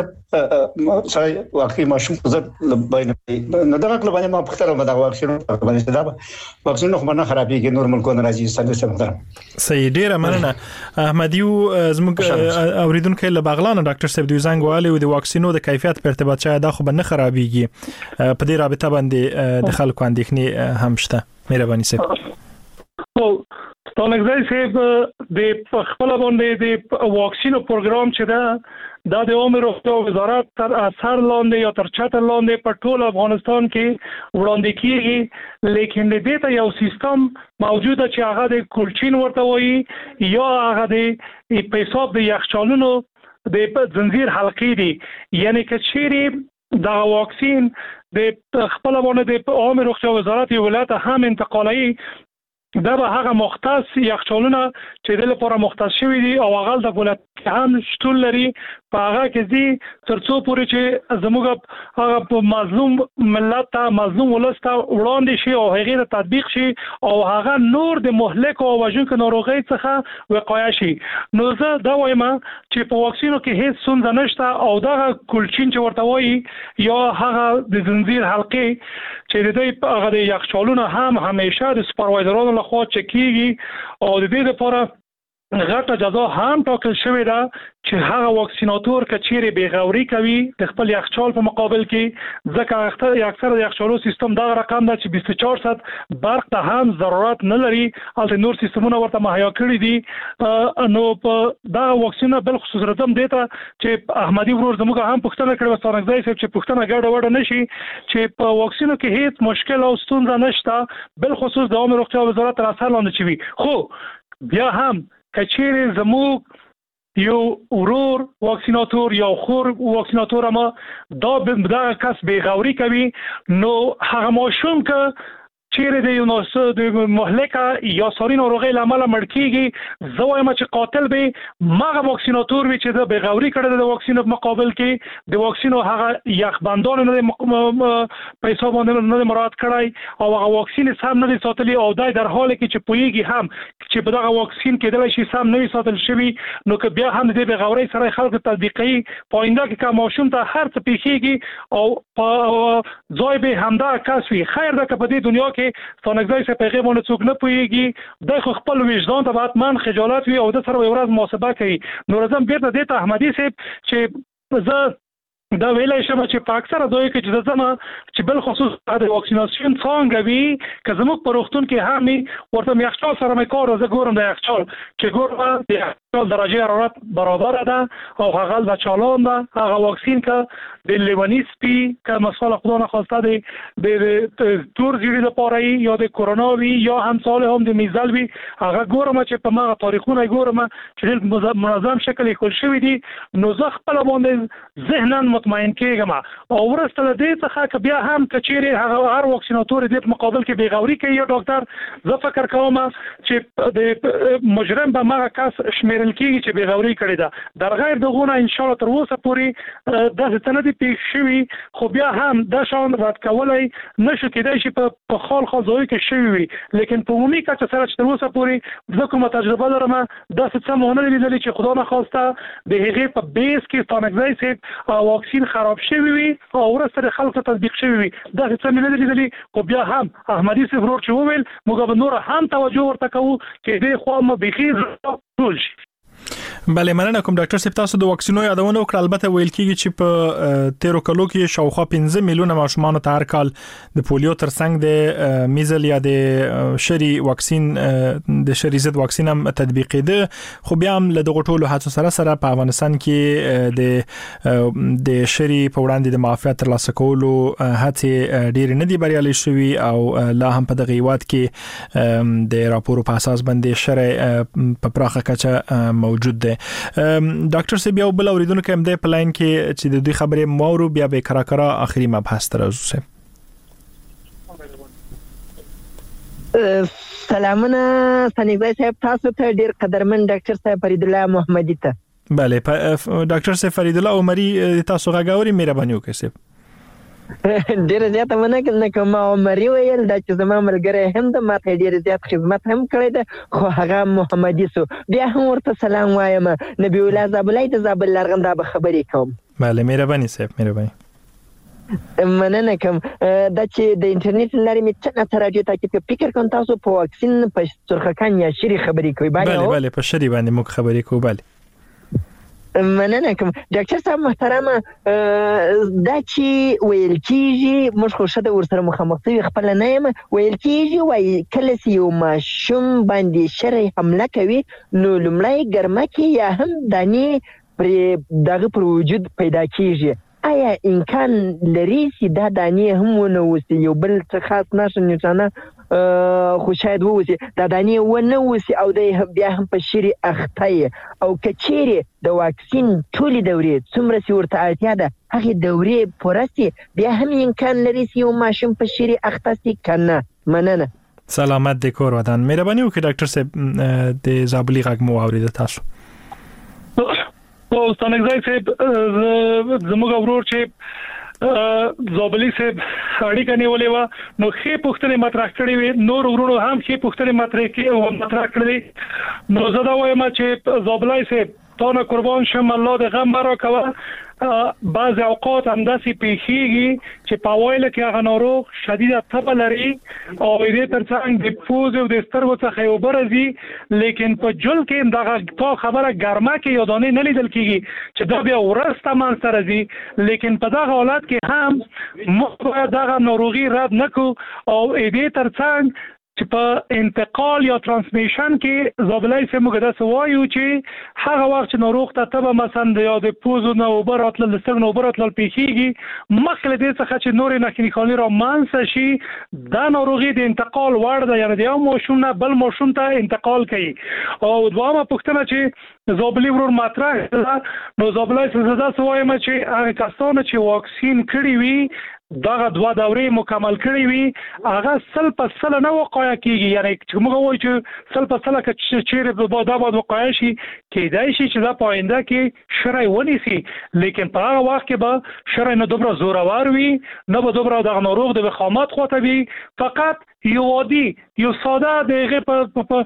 چې سړی واقعي ماشوم زړه باندې نو دا کله باندې ما په خاطر ما دا واکسین باندې دا واکسین خو نه خرابېږي نورمال کو راځي صحیح ډیره مننه احمدیو زموږ اوریدونکو له بغلان ډاکټر صاحب دوی زنګ والي او د واکسینو د کیفیت په ارتباط شاید دا خو به نه خرابېږي په دې رابطه باندې د خلکو اندېښنې هم شته مهرباني صاحب او ستونګځای صاحب د خپل باندې د واکسینو پروګرام چې دا د عمر روغتیا وزارت تر اثر لاندې یا تر چتر لاندې په ټول افغانستان کې وړاندې کیږي لیکن د دې ته یو سیستم موجوده چې هغه د کولچین ورته وایي یا هغه د په حساب د یخچالونو د زنجیر حلقې دي یعنی که چیرې دا واکسین د خپل باندې د عمر روغتیا وزارت ولایت هم انتقالي دا به هغه مختص یخچالونه چې د لپاره مختص شوی دي او هغه د ولایت هم شتون لري په هغه کې دي ترڅو پورې چې زموږ هغه مظلوم ملت ته مظلوم ولسته وړاندې شي او هغه د تطبیق شي او هغه نور د مهلک او وژونکو ناروغي څخه وقایه شي نو زه دا وایم چې په واکسینو کې هیڅ ستونزه نشته او دا کولچین چې ورته وایي یا هغه د زنجیر حلقې چې د دې هغه د یخچالونه هم همیشه د سپروایزرانو لخوا چکیږي او د دې لپاره غټه جزا هم ټاکل شوې ده چې هغه واکسیناتور کچېره بیغوري کوي د خپل یخچال په مقابل کې ځکه اکثر د یخچالو سیستم دا رقم ده چې 24 ساعت برق ته هم ضرورت نه لري البته نور سیستمونه ورته مهیا کړی دي نو په دا واکسینه بل خصوص راځم دیته چې احمدي ورور زموږ هم پښتنه کړو ستانګځای چې پښتنه ګډه وډه نشي چې په واکسینو کې هیڅ مشکل او ستونزه نشته بل خصوص د عمر روغتیا وزارت تر اثر لاندې چوي خو بیا هم کچېره زموږ یو ورور واکسیناتور یا خور واکسیناتور ما دا کس بیغوري کوي نو هغه ماشوم که چیرې د یونسو د مهلکه یا ساري ناروغي لامل مړ کیږي زه وایم چې قاتل به ماغه واکسیناتور وي چې د بیغوري کړه د واکسین په مقابل کې د واکسینو هغه یخبندان نه په حساب باندې نه مراعات کړای او هغه واکسین سم نه ساتلی او دای در حال کې چې پویږي هم چې په دغه واکسین کې د شي سم نه ساتل شوی نو که بیا هم د بیغوري سره خلک تطبیقي پاینده کې ماشوم ته هر څه پیښیږي او په ځای به همدا کس وي خیر ده که په دې دنیا ستانګځای څخه پیغام ونه څوک نه پويږي د خپل وجدان ته باتمن خجالت وي او د سره یو ورځ محاسبه کوي نو راځم بیرته د احمدي صاحب چې زه دا ویلای شم چې په اکثره دوی کې چې زما چې بل خصوص د واکسیناسیون څنګه وي که زموږ په روغتون کې هم ورته یخچال سره مې کار زه ګورم د یخچال چې ګورم د یخچال درجه حرارت برابر ده او هغه د چالان ده هغه واکسین که د لیونی سپي که مسئله خدا نخواسته د تور زیری د پاره یا د کرونا وی یا هم سال هم د میزل وی هغه ګورم چې په ما تاریخونه ګورم چې منظم شکل کول شوی دي نو زه خپل باندې ذهناً مطمئن کېږم او ورسته له دې څخه که بیا هم کچېره هغه هر واکسیناتور دې مقابل کې بیغوري کوي یا ډاکټر زه فکر کوم چې د مجرم به ما کس شمیرل کېږي چې بیغوري کړی ده در غیر دغه ان شاء الله تر اوسه پورې د ستنه دي پیښ شوی خو بیا هم د شان رد کولای نشو کېدای شي په خال ځای کې شوی وي لیکن په عمومي کچه سره چې تر اوسه پورې زه کومه تجربه لرم دا څه مونږ نه لیدل چې خدا نخواسته د هغه په بیس کې ستانګځای سي واکسین خراب شوی وي او ورسره خلک تطبیق شوی وي دا څه نه لیدل خو بیا هم احمدي صاحب ورور چې وویل موږ به نور هم توجه ورته کوو چې دې خو ما بخیر ټول شي بله مننه کوم ډاکټر صاحب تاسو د واکسینو یادونه وکړه البته ویل کیږي چې په 13 کلو کې شاوخوا 15 میلیونه ماشومان ته هر کال د پولیو ترڅنګ د میزل یا د شری واکسین د شری ضد واکسین هم تطبیقېده خو بیا هم له دغه ټولو هڅو سره په افغانستان کې د شری په وړاندې د معافیت ترلاسه کولو هڅې ډېر نه دي بریالي شوي او لا هم په دغه هیواد کې د راپورو په اساس باندې شرع په پراخه کچه موجود دی ډاکټر صاحب یو بل اوریدونکو هم د پلاین کې چې د دوی خبرې مورو بیا به کراکرا اخري مبحث ترازو سه سلامونه سنیبای صاحب تاسو ته ډیر قدرمن ډاکټر صاحب فرید الله محمدي ته بله ډاکټر صاحب فرید الله عمري تاسو غاوري مهرباني وکړئ ډیر زیات مننه کوم عمري ویل دا چې زما ملګری هم د ماته ډیر زیات خدمت هم کړی ده خو هغه محمدي سو بیا هم ورته سلام وایم نبی الله زابلای د زابل لرغنده به خبرې کوم بله مهرباني صاحب مهرباني مننه کوم دا چې د انټرنیټ لارې می څنګه راډیو ته کې فکر کوم تاسو په واکسین په سرخکان یا شری خبرې کوي بله په شری باندې موږ خبرې کوو بله مننه کوم ډاکټر صاحب محترمه دا چې ویل کیږي موږ خو شته ورسره مخامخ شوي خپل نه یم ویل کیږي وای کله چې یو ماشوم باندې شرعي حمله کوي نو لومړی ګرمکې یا هم دانې پر دغه پر وجود پیدا کیږي آیا امکان لري چې دا دانې هم ونه وسی یو بل څه خاص نشه نشانه خو شاید ووسی دا دانې ونه وسی او د بیا هم په شری اخته او کچيري د واکسین ټولې دورې څومره چې ورته اړتیا ده هغه دورې پورسي بیا هم امکان لري چې یو ماشوم په شری اخته سي کنه مننه سلامت د کور ودان مهرباني وکړئ ډاکټر صاحب د زابلی غږ مو اورید تاسو او ستنګځای صاحب زموږ ورور چې زابلی صاحب اړیکه نیولې و نو خې پوښتنې مطرح کړې وي نور ورونو هم خې پوښتنې مطرح کړې نو زه دا وایم چې زابلی صاحب تاسو قربان شم الله د غم را کوه بعض اوقات هم داسې پیښیږي چې په وایله کې هغه ناروغ شدیده تبه لري او دې ترڅنګ د پوز او د سترګو څخه یو برزي لیکن په جل کې دغه تا خبره ګرمه کې یادونه نه لیدل کیږي چې دا بیا ورسته مان سره زی لیکن په دغه حالت کې هم موږ دغه ناروغي رد نکو او دې ترڅنګ چې په انتقال یا ترانسمیشن کې زابلای سه موږ د سوایو چې هغه وخت چې ناروغ ته تبه مثلا یا د پوزو نه وبراتل د سترګو نه وبراتل پیخیږي مخکې دې څخه چې نور نه کینیکالي را مانس شي دا ناروغي د انتقال وړ ده یعنی د یو ماشوم نه بل ماشوم ته انتقال کوي او دوامه پوښتنه چې زابلی ورور مطرح نو زابلای سه زدا سوایم چې هغه کسان چې واکسین کړی وي دغه دوا دورې مکمل کړی وي هغه سل په سل نه وقایع کیږي یعنی چې موږ وایو چې سل په سل کې چیرې په دا باندې وقایع شي کېدای شي چې دا پاینده کې شرع ونیسي لیکن په هغه وخت کې به شرع نه دومره زورور وي نه به دومره د ناروغ د وخامت خواته وي فقط یو عادي یو ساده دغه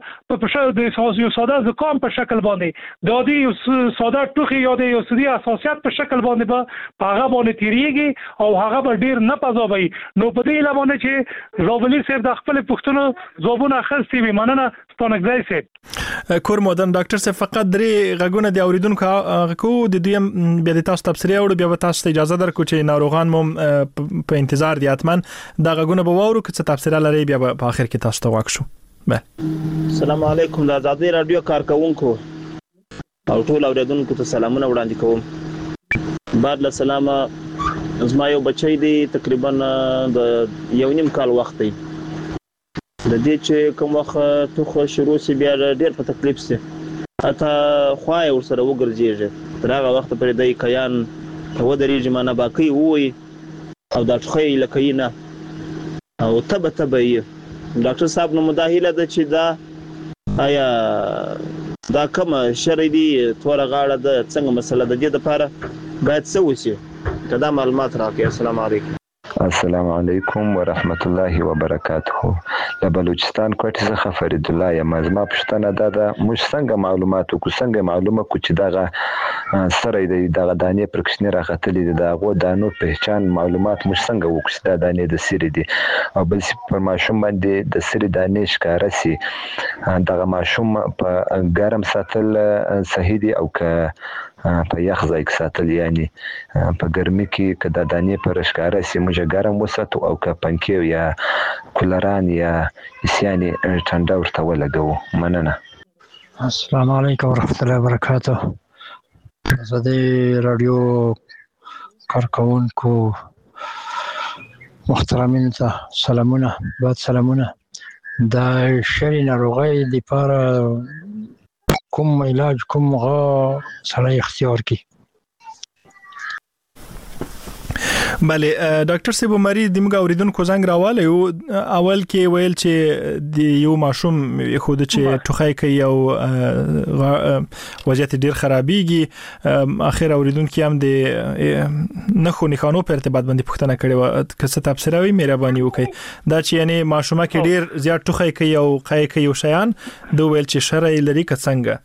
په یو ساده زکام په شکل باندې د عادي یو ساده ټوخي یا د یو سړي اساسيات په شکل باندې په هغه باندې تیریږي او هغه به ډیر نه پزوي نو په دې لمونه چې زابلی صاحب د خپل پښتنو زوبونه خستي وي مننه ستونګځای صاحب کور مودن ډاکټر صاحب فقط درې غږونه د اوریدونکو کو د دوی بیا د تاسو تفسیر او بیا تاسو ته اجازه درکو چې ناروغان مو په انتظار دي اتمن دا غږونه به وورو چې تفسیر لري بیا په اخر کې تاسو ته واکشو السلام علیکم د آزادۍ رادیو کارکونکو او ټول اوریدونکو ته سلامونه وړاندې کوم بعد له سلامه زما یو بچی دی تقریبا د یو نیم کال وخت دی د دې چې کوم وخت توخه شروع سی بیا ډیر په تکلیف سي اته خوای ورسره وګرځيږي تر هغه وخت پرې د کیان و درېږي مانه باقي وي او د ټخې لکینه او تبه ډاکټر صاحب نو مداهله د چې دا آیا دا کوم شرعي دي تور غاړه د څنګه مسله د دې لپاره باید څه وشي کدا معلومات راکړئ السلام علیکم السلام علیکم ورحمت الله وبرکاته د بلوچستان کوټه څخه فرید الله یم زما پښتنه ده موږ څنګه معلومات کو څنګه معلومه کو چې دغه سره د دانې پر کښنی راغتلې د هغه دانو پہچان معلومات مش څنګه وکړو د دانې د سری دي او بل پر ماشوم باندې د سری دانې ښکارا سي دغه ماشوم په ګرم ساتل صحیح دي او که په یخ ځای کې ساتل یعنی په ګرمي کې که د دانې پر ښکارا سي موږ ګرم وساتو او که پنکې یا کولران یا یعنی ټنډه ورته ولګو. مننه. السلام علیکم ورحمۃ اللہ وبرکاتہ. آزادی رادیو کارکونکو محترمین ته سلامونه. بعد سلامونه. د شری ناروغۍ لپاره کوم علاج کوم غا سړی اختیار کی؟ بله ډاکټر صاحب مری د موږ اوریدونکو زنګ راواله یو اول کې ویل چې د یو ماشوم خود چې ټوخی کوي او وضعیت ډیر خرابېږي اخر اوریدونکو هم د نخو نخانو په ارتباط باندې پوښتنه کړې و که څه تفسیر وي مهرباني وکړئ دا چې یعنی ماشومه کې ډیر زیات ټوخی کوي او قای کوي او شیان دوه ویل چې شرعي لري که څنګه؟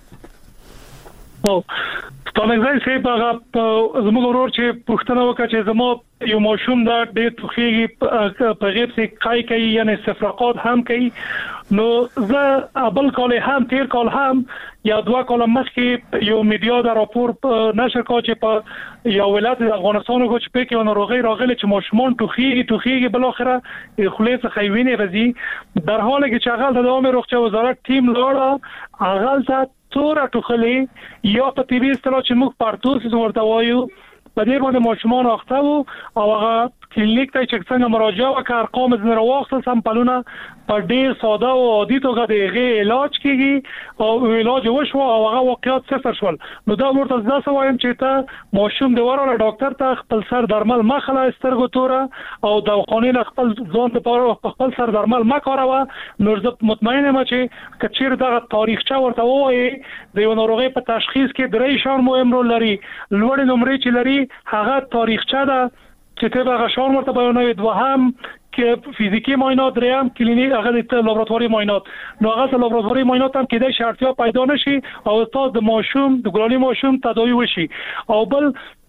ستانګزای صاحب هغه زموږ ورور چې پوښتنه وکړه چې زموږ یو ماشوم دا ډېر توخیږي په غیب سي قای کوي یعنی استفراقات هم کوي نو زه بل کال هم تیر کال هم یا 2 کال مخکې یو میډیا دا راپور نشر کړ چې په یو ولایت افغانستان کې چې په کې ناروغي راغله چې ماشومان توخیږي بل اخره خلیص خیوینه رضی در حالی که چغل د عامه روغتیا وزارت تیم لاړه اغل ته تور ټوخلې یا په ټي وي ستلو چې موږ پارتوس ورته وایو په دې باندې ماشومان اخته وو او هغه کلینیک ته چې څنګه مراجعه وکړ ارقام زنه راوخته سمپلونه په ډیر ساده او عادي توګه د علاج کیږي او علاج وشو او هغه واقعیت صفر شول نو دا ورته ځکه وایم چې ته ماشوم د ورور ډاکټر ته خپل سر درمل مخله سترګو توره او د خونې خپل ځون لپاره خپل سر درمل ما کاروه نو زه مطمئن یم چې کچیر دغه تاریخچه ورته وایي د یو ناروغي په تشخیص کې درې شان مهم رول لري لوړ نمرې چې لري هغه تاریخچه ده چې ته هغه شان ورته بیانوي دوهم کې فزیکی معاینات دریم کلینیک هغه د لابراتواري معاینات نو هغه د لابراتواري معاینات هم کېدای شي اړتیا پیدا نشي او تاسو د ماشوم د ګلاني ماشوم تداوی وشي او بل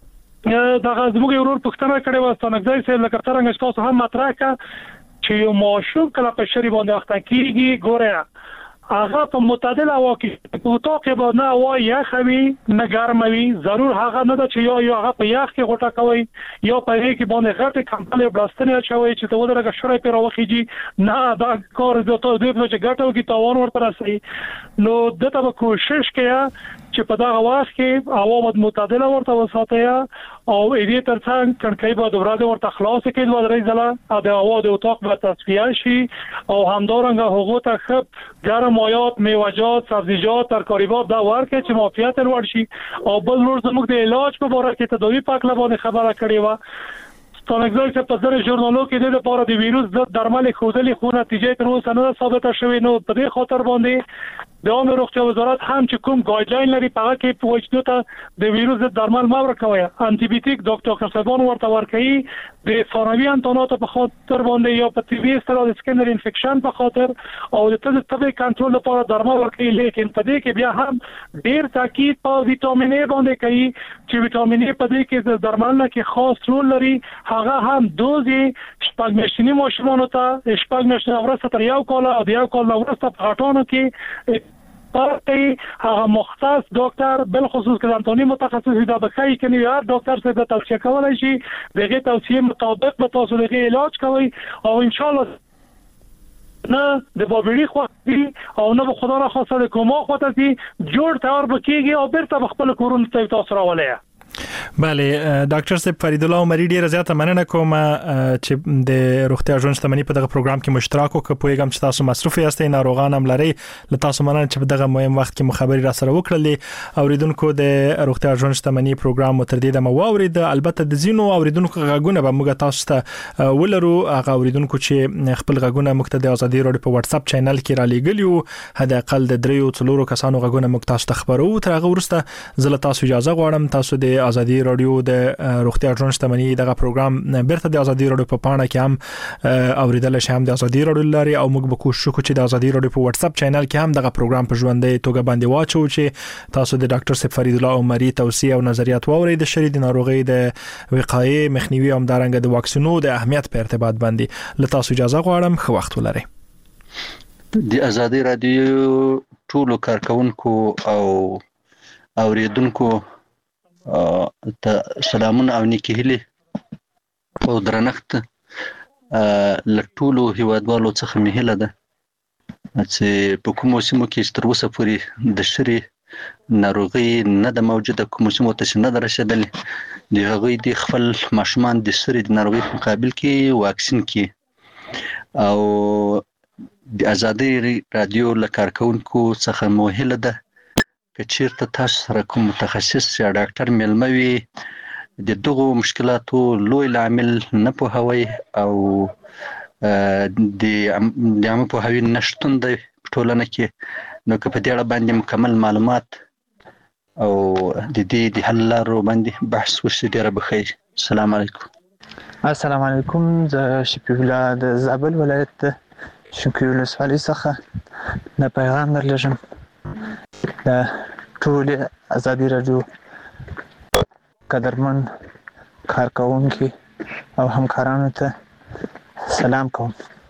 دغه زموږ ورور پښتنه کړي و ستانګزای سره لکه څنګه تاسو هم مطرح کړه چې یو ماشوم کله په شری باندې اخته کیږي ګوره هغه په معتدل هوا کې په اتاق باندې نه هوا یخوي نه ګرموي ضرور هغه نه ده چې یا هغه په یخ کې غوټه کوي یا په دې کې باندې غټه کمپل بلاستنه چوي چې ته ودرګه شړې پر واخیږي نه دا کار د ته د چې غټو کې تاوان ورته راسي نو دته به کوشش کړه چې په دا وخت کې هوا معتدله ورته وساتي او دې ترڅنګ کړکۍ به د ورځې ورته خلاص کړي د درې ځله د هوا د اتاق به تصفیه شي او همدارنګه هغه ته خپ ګرم مایات میوه‌جات سبزیجات ترکاریات دا ورکه چې معافیت لوړ شي او بل نور زموږ د علاج په اړه کې تداوی پاک لبانه خبره کړې و ستانګزای چې په ځره ژورنالو کې د لپاره د ویروس ضد درمل خودلې خو نتیجه تر اوسه نه ثابته شوې نو په دې خاطر باندې د عامه روغتیا وزارت هم چې کوم ګایډلاین لري په هغه کې پوښتنه ته د ویروس ضد درمل ما ورکوي انټي بیوټیک ډاکټر خصبان ورته ورکوي د ثانوي انتونات په خاطر باندې یا په ټي وي ستاسو د سکینر انفیکشن په خاطر او د طبي کنټرول لپاره درمل ورکوي لیکن په دې کې بیا هم ډیر تاکید په وټامین ا باندې کوي چې وټامین ا په دې کې د درمل نه کې خاص رول لري هغه هم دوزي شپږ میاشتنی ماشومان ته شپږ میاشتې ورسته تر یو کال او یو کال ورسته په غټانو کې پارتي هغه مختص ډاکټر بل خصوص کې انټونی متخصص دا بخای کني یا ډاکټر څخه د توصیه کولای شي دغه توصیه مطابق به تاسو لغه علاج کوي او ان شاء الله نه د بابړي خو او نه به خدا را خواسته د کومه خواته دي جوړ تیار بکیږي او بیرته خپل کورون ته تاسو راولای. بله ډاکټر صاحب فرید الله عمری ډیره زیاته مننه کوم چې د روغتیا ژوند شتمنۍ په دغه پروګرام کې مشترک وکړ پوهیږم چې تاسو مصروف یاستئ ناروغان هم لري له تاسو مننه چې په دغه مهم وخت کې مخابري را سره وکړلې اوریدونکو د روغتیا ژوند شتمنۍ پروګرام متر دې د مواورید البته د زینو اوریدونکو غږونه به موږ تاسو ته ولرو هغه اوریدونکو چې خپل غږونه موږ ته د ازادي رادیو په واتس اپ چینل کې را لېګلیو هدا اقل د 3 کسانو غږونه موږ تاسو ته خبرو تر هغه ورسته زله تاسو اجازه غواړم تاسو د ازادي رادیو د روغتیا ژوند شتمنۍ دغه پروګرام بیرته د ازادي رادیو په پاڼه کې هم اوریدل شي، هم د ازادي رادیو لاري، او موږ به کوشش وکړو چې د ازادي رادیو په واتس اپ چینل کې هم دغه پروګرام په ژوندۍ توګه باندې واچو چې تاسو د ډاکټر صاحب فرید الله عمري توصیه او نظریات واورئ د شری د ناروغي د وقایې مخنیوي او دارنګ د واکسینو د اهمیت په ارتباط باندې. له تاسو اجازه غواړم، خو وخت ولرئ. د ازادي رادیو ټولو کارکونکو او اوریدونکو ته سلامونه او نیکی هیلې او درنښت. له ټولو هیوادوالو څخه مې هیله ده چې په کومو سیمو کې تر اوسه پورې د شری ناروغي نه د موجوده، کومو سیمو ته نه ده رسیدلې، د هغوی د خپل ماشومان د شری د ناروغي په مقابل کې واکسین کړي. او د ازادي رادیو له کارکونکو څخه مو هیله ده که چیرته تاسو سره کوم متخصص یا ډاکټر میلمه وي، د دغو مشکلاتو لوی لامل نه پوهوي او د عامه پوهاوي نشتون دی په ټولنه کې، نو که په دې اړه باندې مکمل معلومات او د دې د حل لارو باندې بحث وشي ډېره به ښه. السلام علیکم. السلام علیکم. زه شفیع الله د زابل ولایت شنکوي ولسوالۍ څخه د پیغام درلږم د ټولې ازادي رادیو قدرمن کارکونکي او همکارانو ته سلام کوم.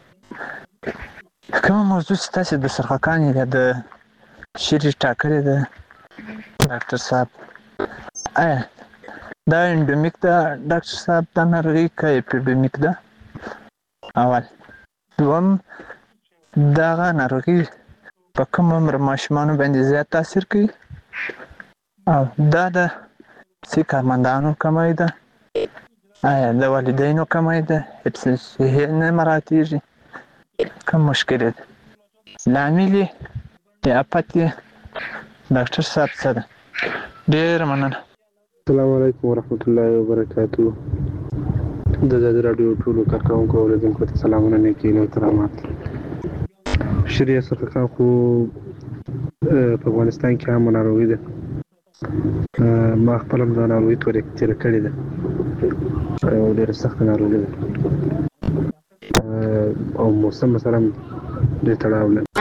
کومه موضوع چې تاسو د سرخکان یا د شری ټاکلې ده ډاکټر صاحب، آیا دا انډمیک ده ډاکټر صاحب دا ناروغي که اپیډمیک ده؟ اول. دوم، دغه ناروغي په کوم عمر ماشومانو باندې زیات تاثیر کوي او دا د څه کارمندانو کمی ده؟ آیا د والدینو کمی ده؟ حفظ صحي نه مراعاتېږي؟ کوم مشکل ده؟ لامل یا افت ډاکټر صاحب څه ده؟ ډېره مننه. السلام علیکم ورحمت الله وبرکاتو. د ازادي رادیو ټولو کارکونکو او اوریدونکو ته سلامونه، نیکي او احترامات. شری سرخکان خو په افغانستان کې هم ناروغي ده، ما خپل هم د ناروغي تیر کړې ده او ډېره سخته ناروغي ده او موسم سره هم ډېر تړاو لري.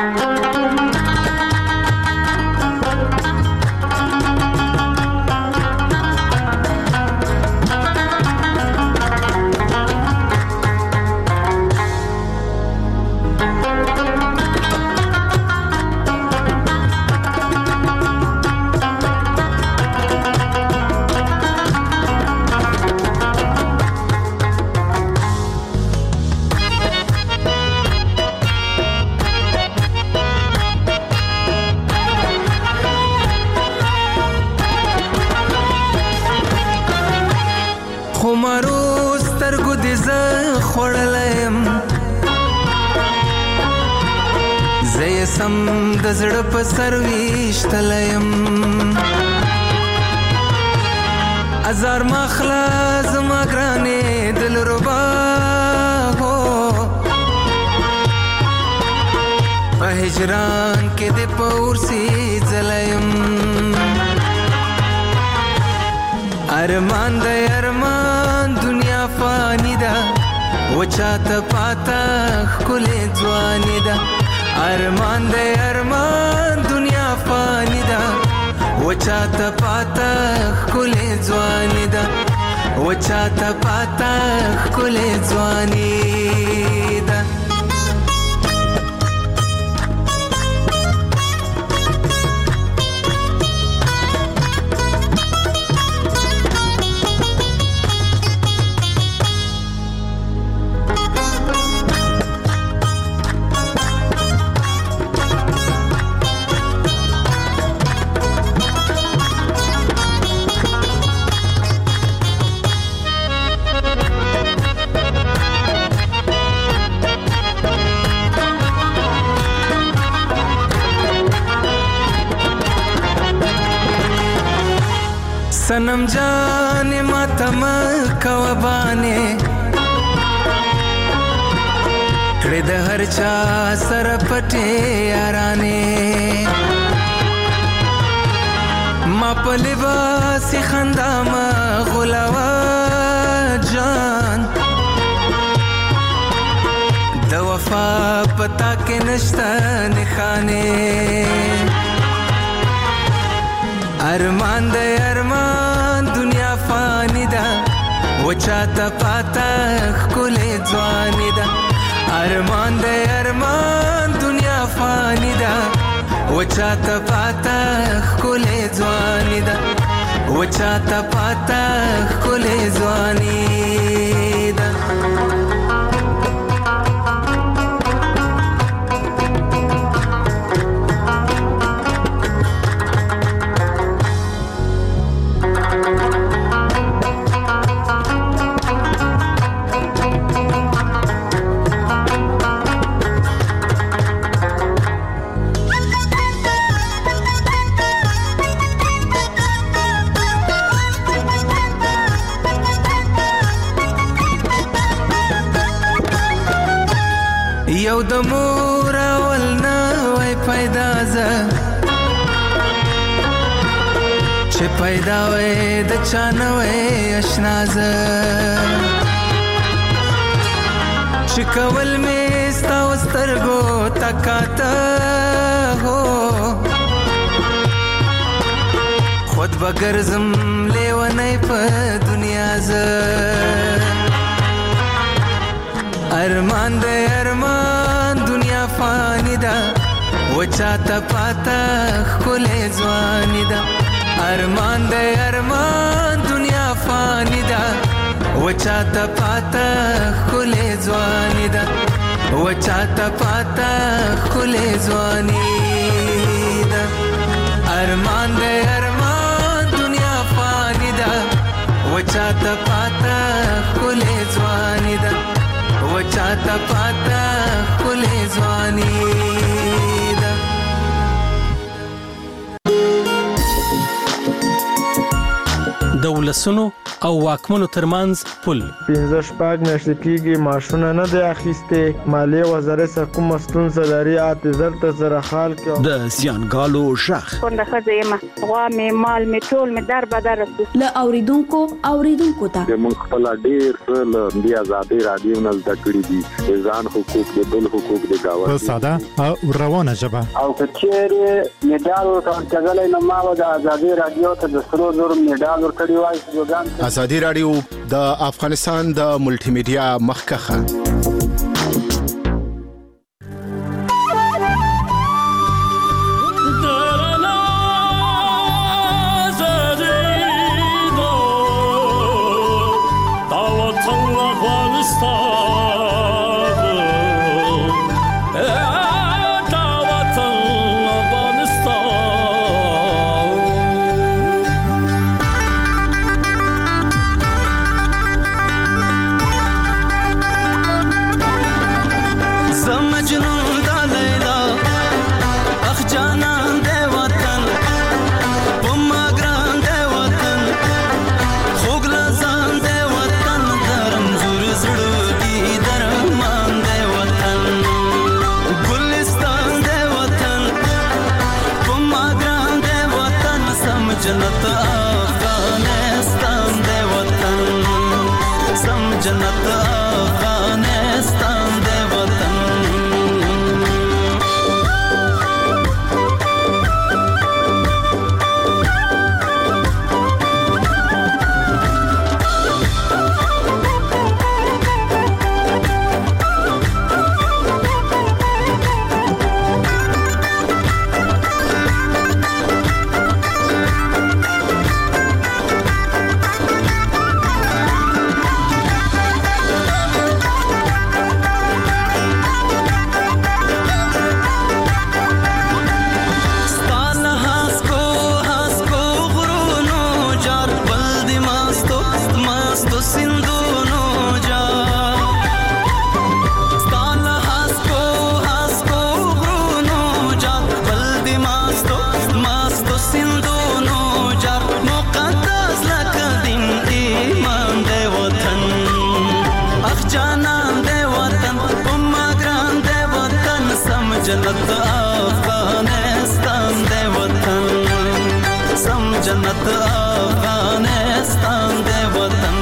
سم د زړه په سر ویشتلیم، ازار مخلا زما ګرانې دلربا هو، په هجران کې د پورسي ځلیم، ارمان د ارمان دنیا فانی ده، وچاته پاتا ښکلې ځواني ده، ارمان د ارمان دنیا فانی ده، وچاته پاتا ښکلې ځواني ده، وچاته پاتا ښکلې ځواني ده. सनम जाने मातम कवबाने कड़े द हर चा सर पटे याराने मा په لباس خندا ما غلاوه جان د وفا پتا کې نشته نښانې ارمان د ارمان دنیا فانی ده وچاته پاته ښکلې ځواني ده ارمان د ارمان دنیا فانی ده وچاته پاته ښکلې ځواني ده وچاته پاته ښکلې ځواني ده یو د مور اول نه وای پیدا زه چې پیدا وای د چا نه وای اشنا زه چې کول مې ستا و سترګو تکاته هو خود به ګرځم لیونی په دنیا زه ارمان د ارمان دنیا فانی ده وچاته پاته ښکلې ځواني ده ارمان د ارمان دنیا فانی ده وچاته پاته ښکلې ځواني ده وچاته پاته ښکلې ځواني ده ارمان د ارمان دنیا فانی ده وچاته پاته ښکلې ځواني ده وچاته پاته ښکلې ځواني ده د ولسونو او واکمنو ترمنځ پل 15 میاشتې کېږي معاشونه نه دی اخیستې مالیې وزارت څخه کومه ستونزه لري اته زرته سره حال کې د زیانګالو ژغ څنګه ښځه یم غوا مې مال مې ټول مې در بدر له اوریدونکو ته موږ خپل ډېر څه له دې آزادۍ رادیو نه زده کړي دي ځان حقوق د بل حقوق د گاوه په ساده او روانه ژبه او کچېره میډال ورکړل نو ما د آزادۍ رادیو ته د سرو زر میډال ورکړی وای ازادي رادیو د افغانستان د ملټي میډیا مخکخه جنت افغانستان دے وطن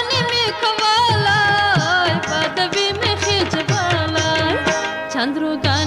Chandruga